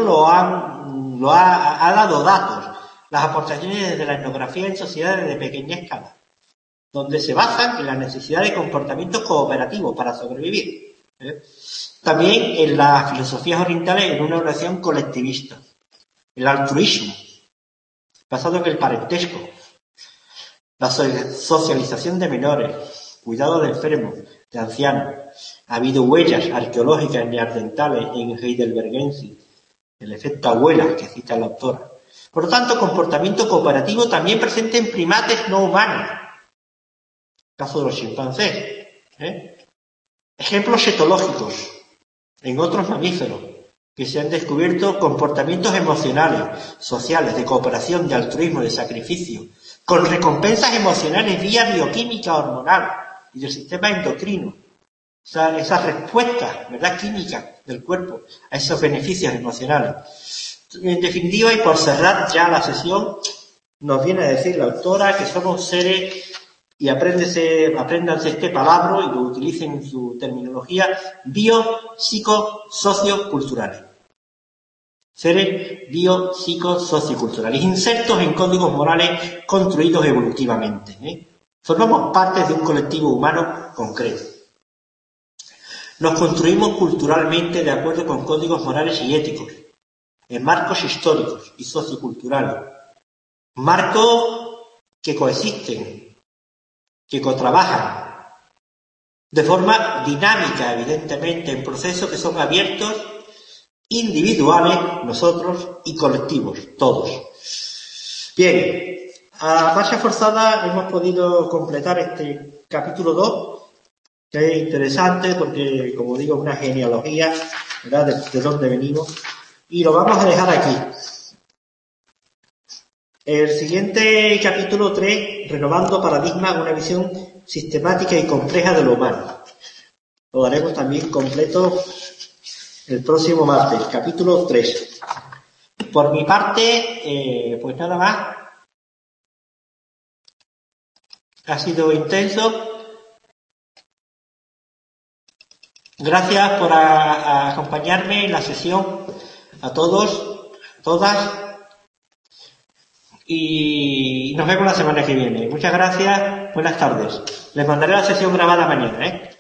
ha dado datos, las aportaciones de la etnografía en sociedades de pequeña escala, donde se basan en la necesidad de comportamientos cooperativos para sobrevivir. También en las filosofías orientales en una oración colectivista. El altruismo, basado en el parentesco, la socialización de menores, cuidado de enfermos, de ancianos. Ha habido huellas arqueológicas neandertales en heidelbergensis, el efecto abuela que cita la autora. Por lo tanto, comportamiento cooperativo también presente en primates no humanos, caso de los chimpancés. Ejemplos etológicos en otros mamíferos, que se han descubierto comportamientos emocionales, sociales, de cooperación, de altruismo, de sacrificio, con recompensas emocionales vía bioquímica hormonal y del sistema endocrino. Esa respuesta, ¿verdad?, química del cuerpo a esos beneficios emocionales. En definitiva, y por cerrar ya la sesión, nos viene a decir la autora que somos seres, y apréndanse este palabra y lo utilicen en su terminología, bio-psico-socioculturales. Seres bio-psico-socioculturales, insertos en códigos morales construidos evolutivamente. Formamos parte de un colectivo humano concreto. Nos construimos culturalmente de acuerdo con códigos morales y éticos, en marcos históricos y socioculturales. Marcos que coexisten, que cotrabajan, de forma dinámica, evidentemente, en procesos que son abiertos, individuales, nosotros, y colectivos, todos. Bien, a marcha forzada hemos podido completar este capítulo 2, que es interesante porque, como digo, es una genealogía, ¿verdad?, de dónde venimos, y lo vamos a dejar aquí. El siguiente capítulo 3, renovando paradigmas, una visión sistemática y compleja de lo humano. Lo daremos también completo el próximo martes, capítulo 3. Por mi parte, pues nada más. Ha sido intenso. Gracias por acompañarme en la sesión, a todos, todas, y nos vemos la semana que viene. Muchas gracias, buenas tardes. Les mandaré la sesión grabada mañana,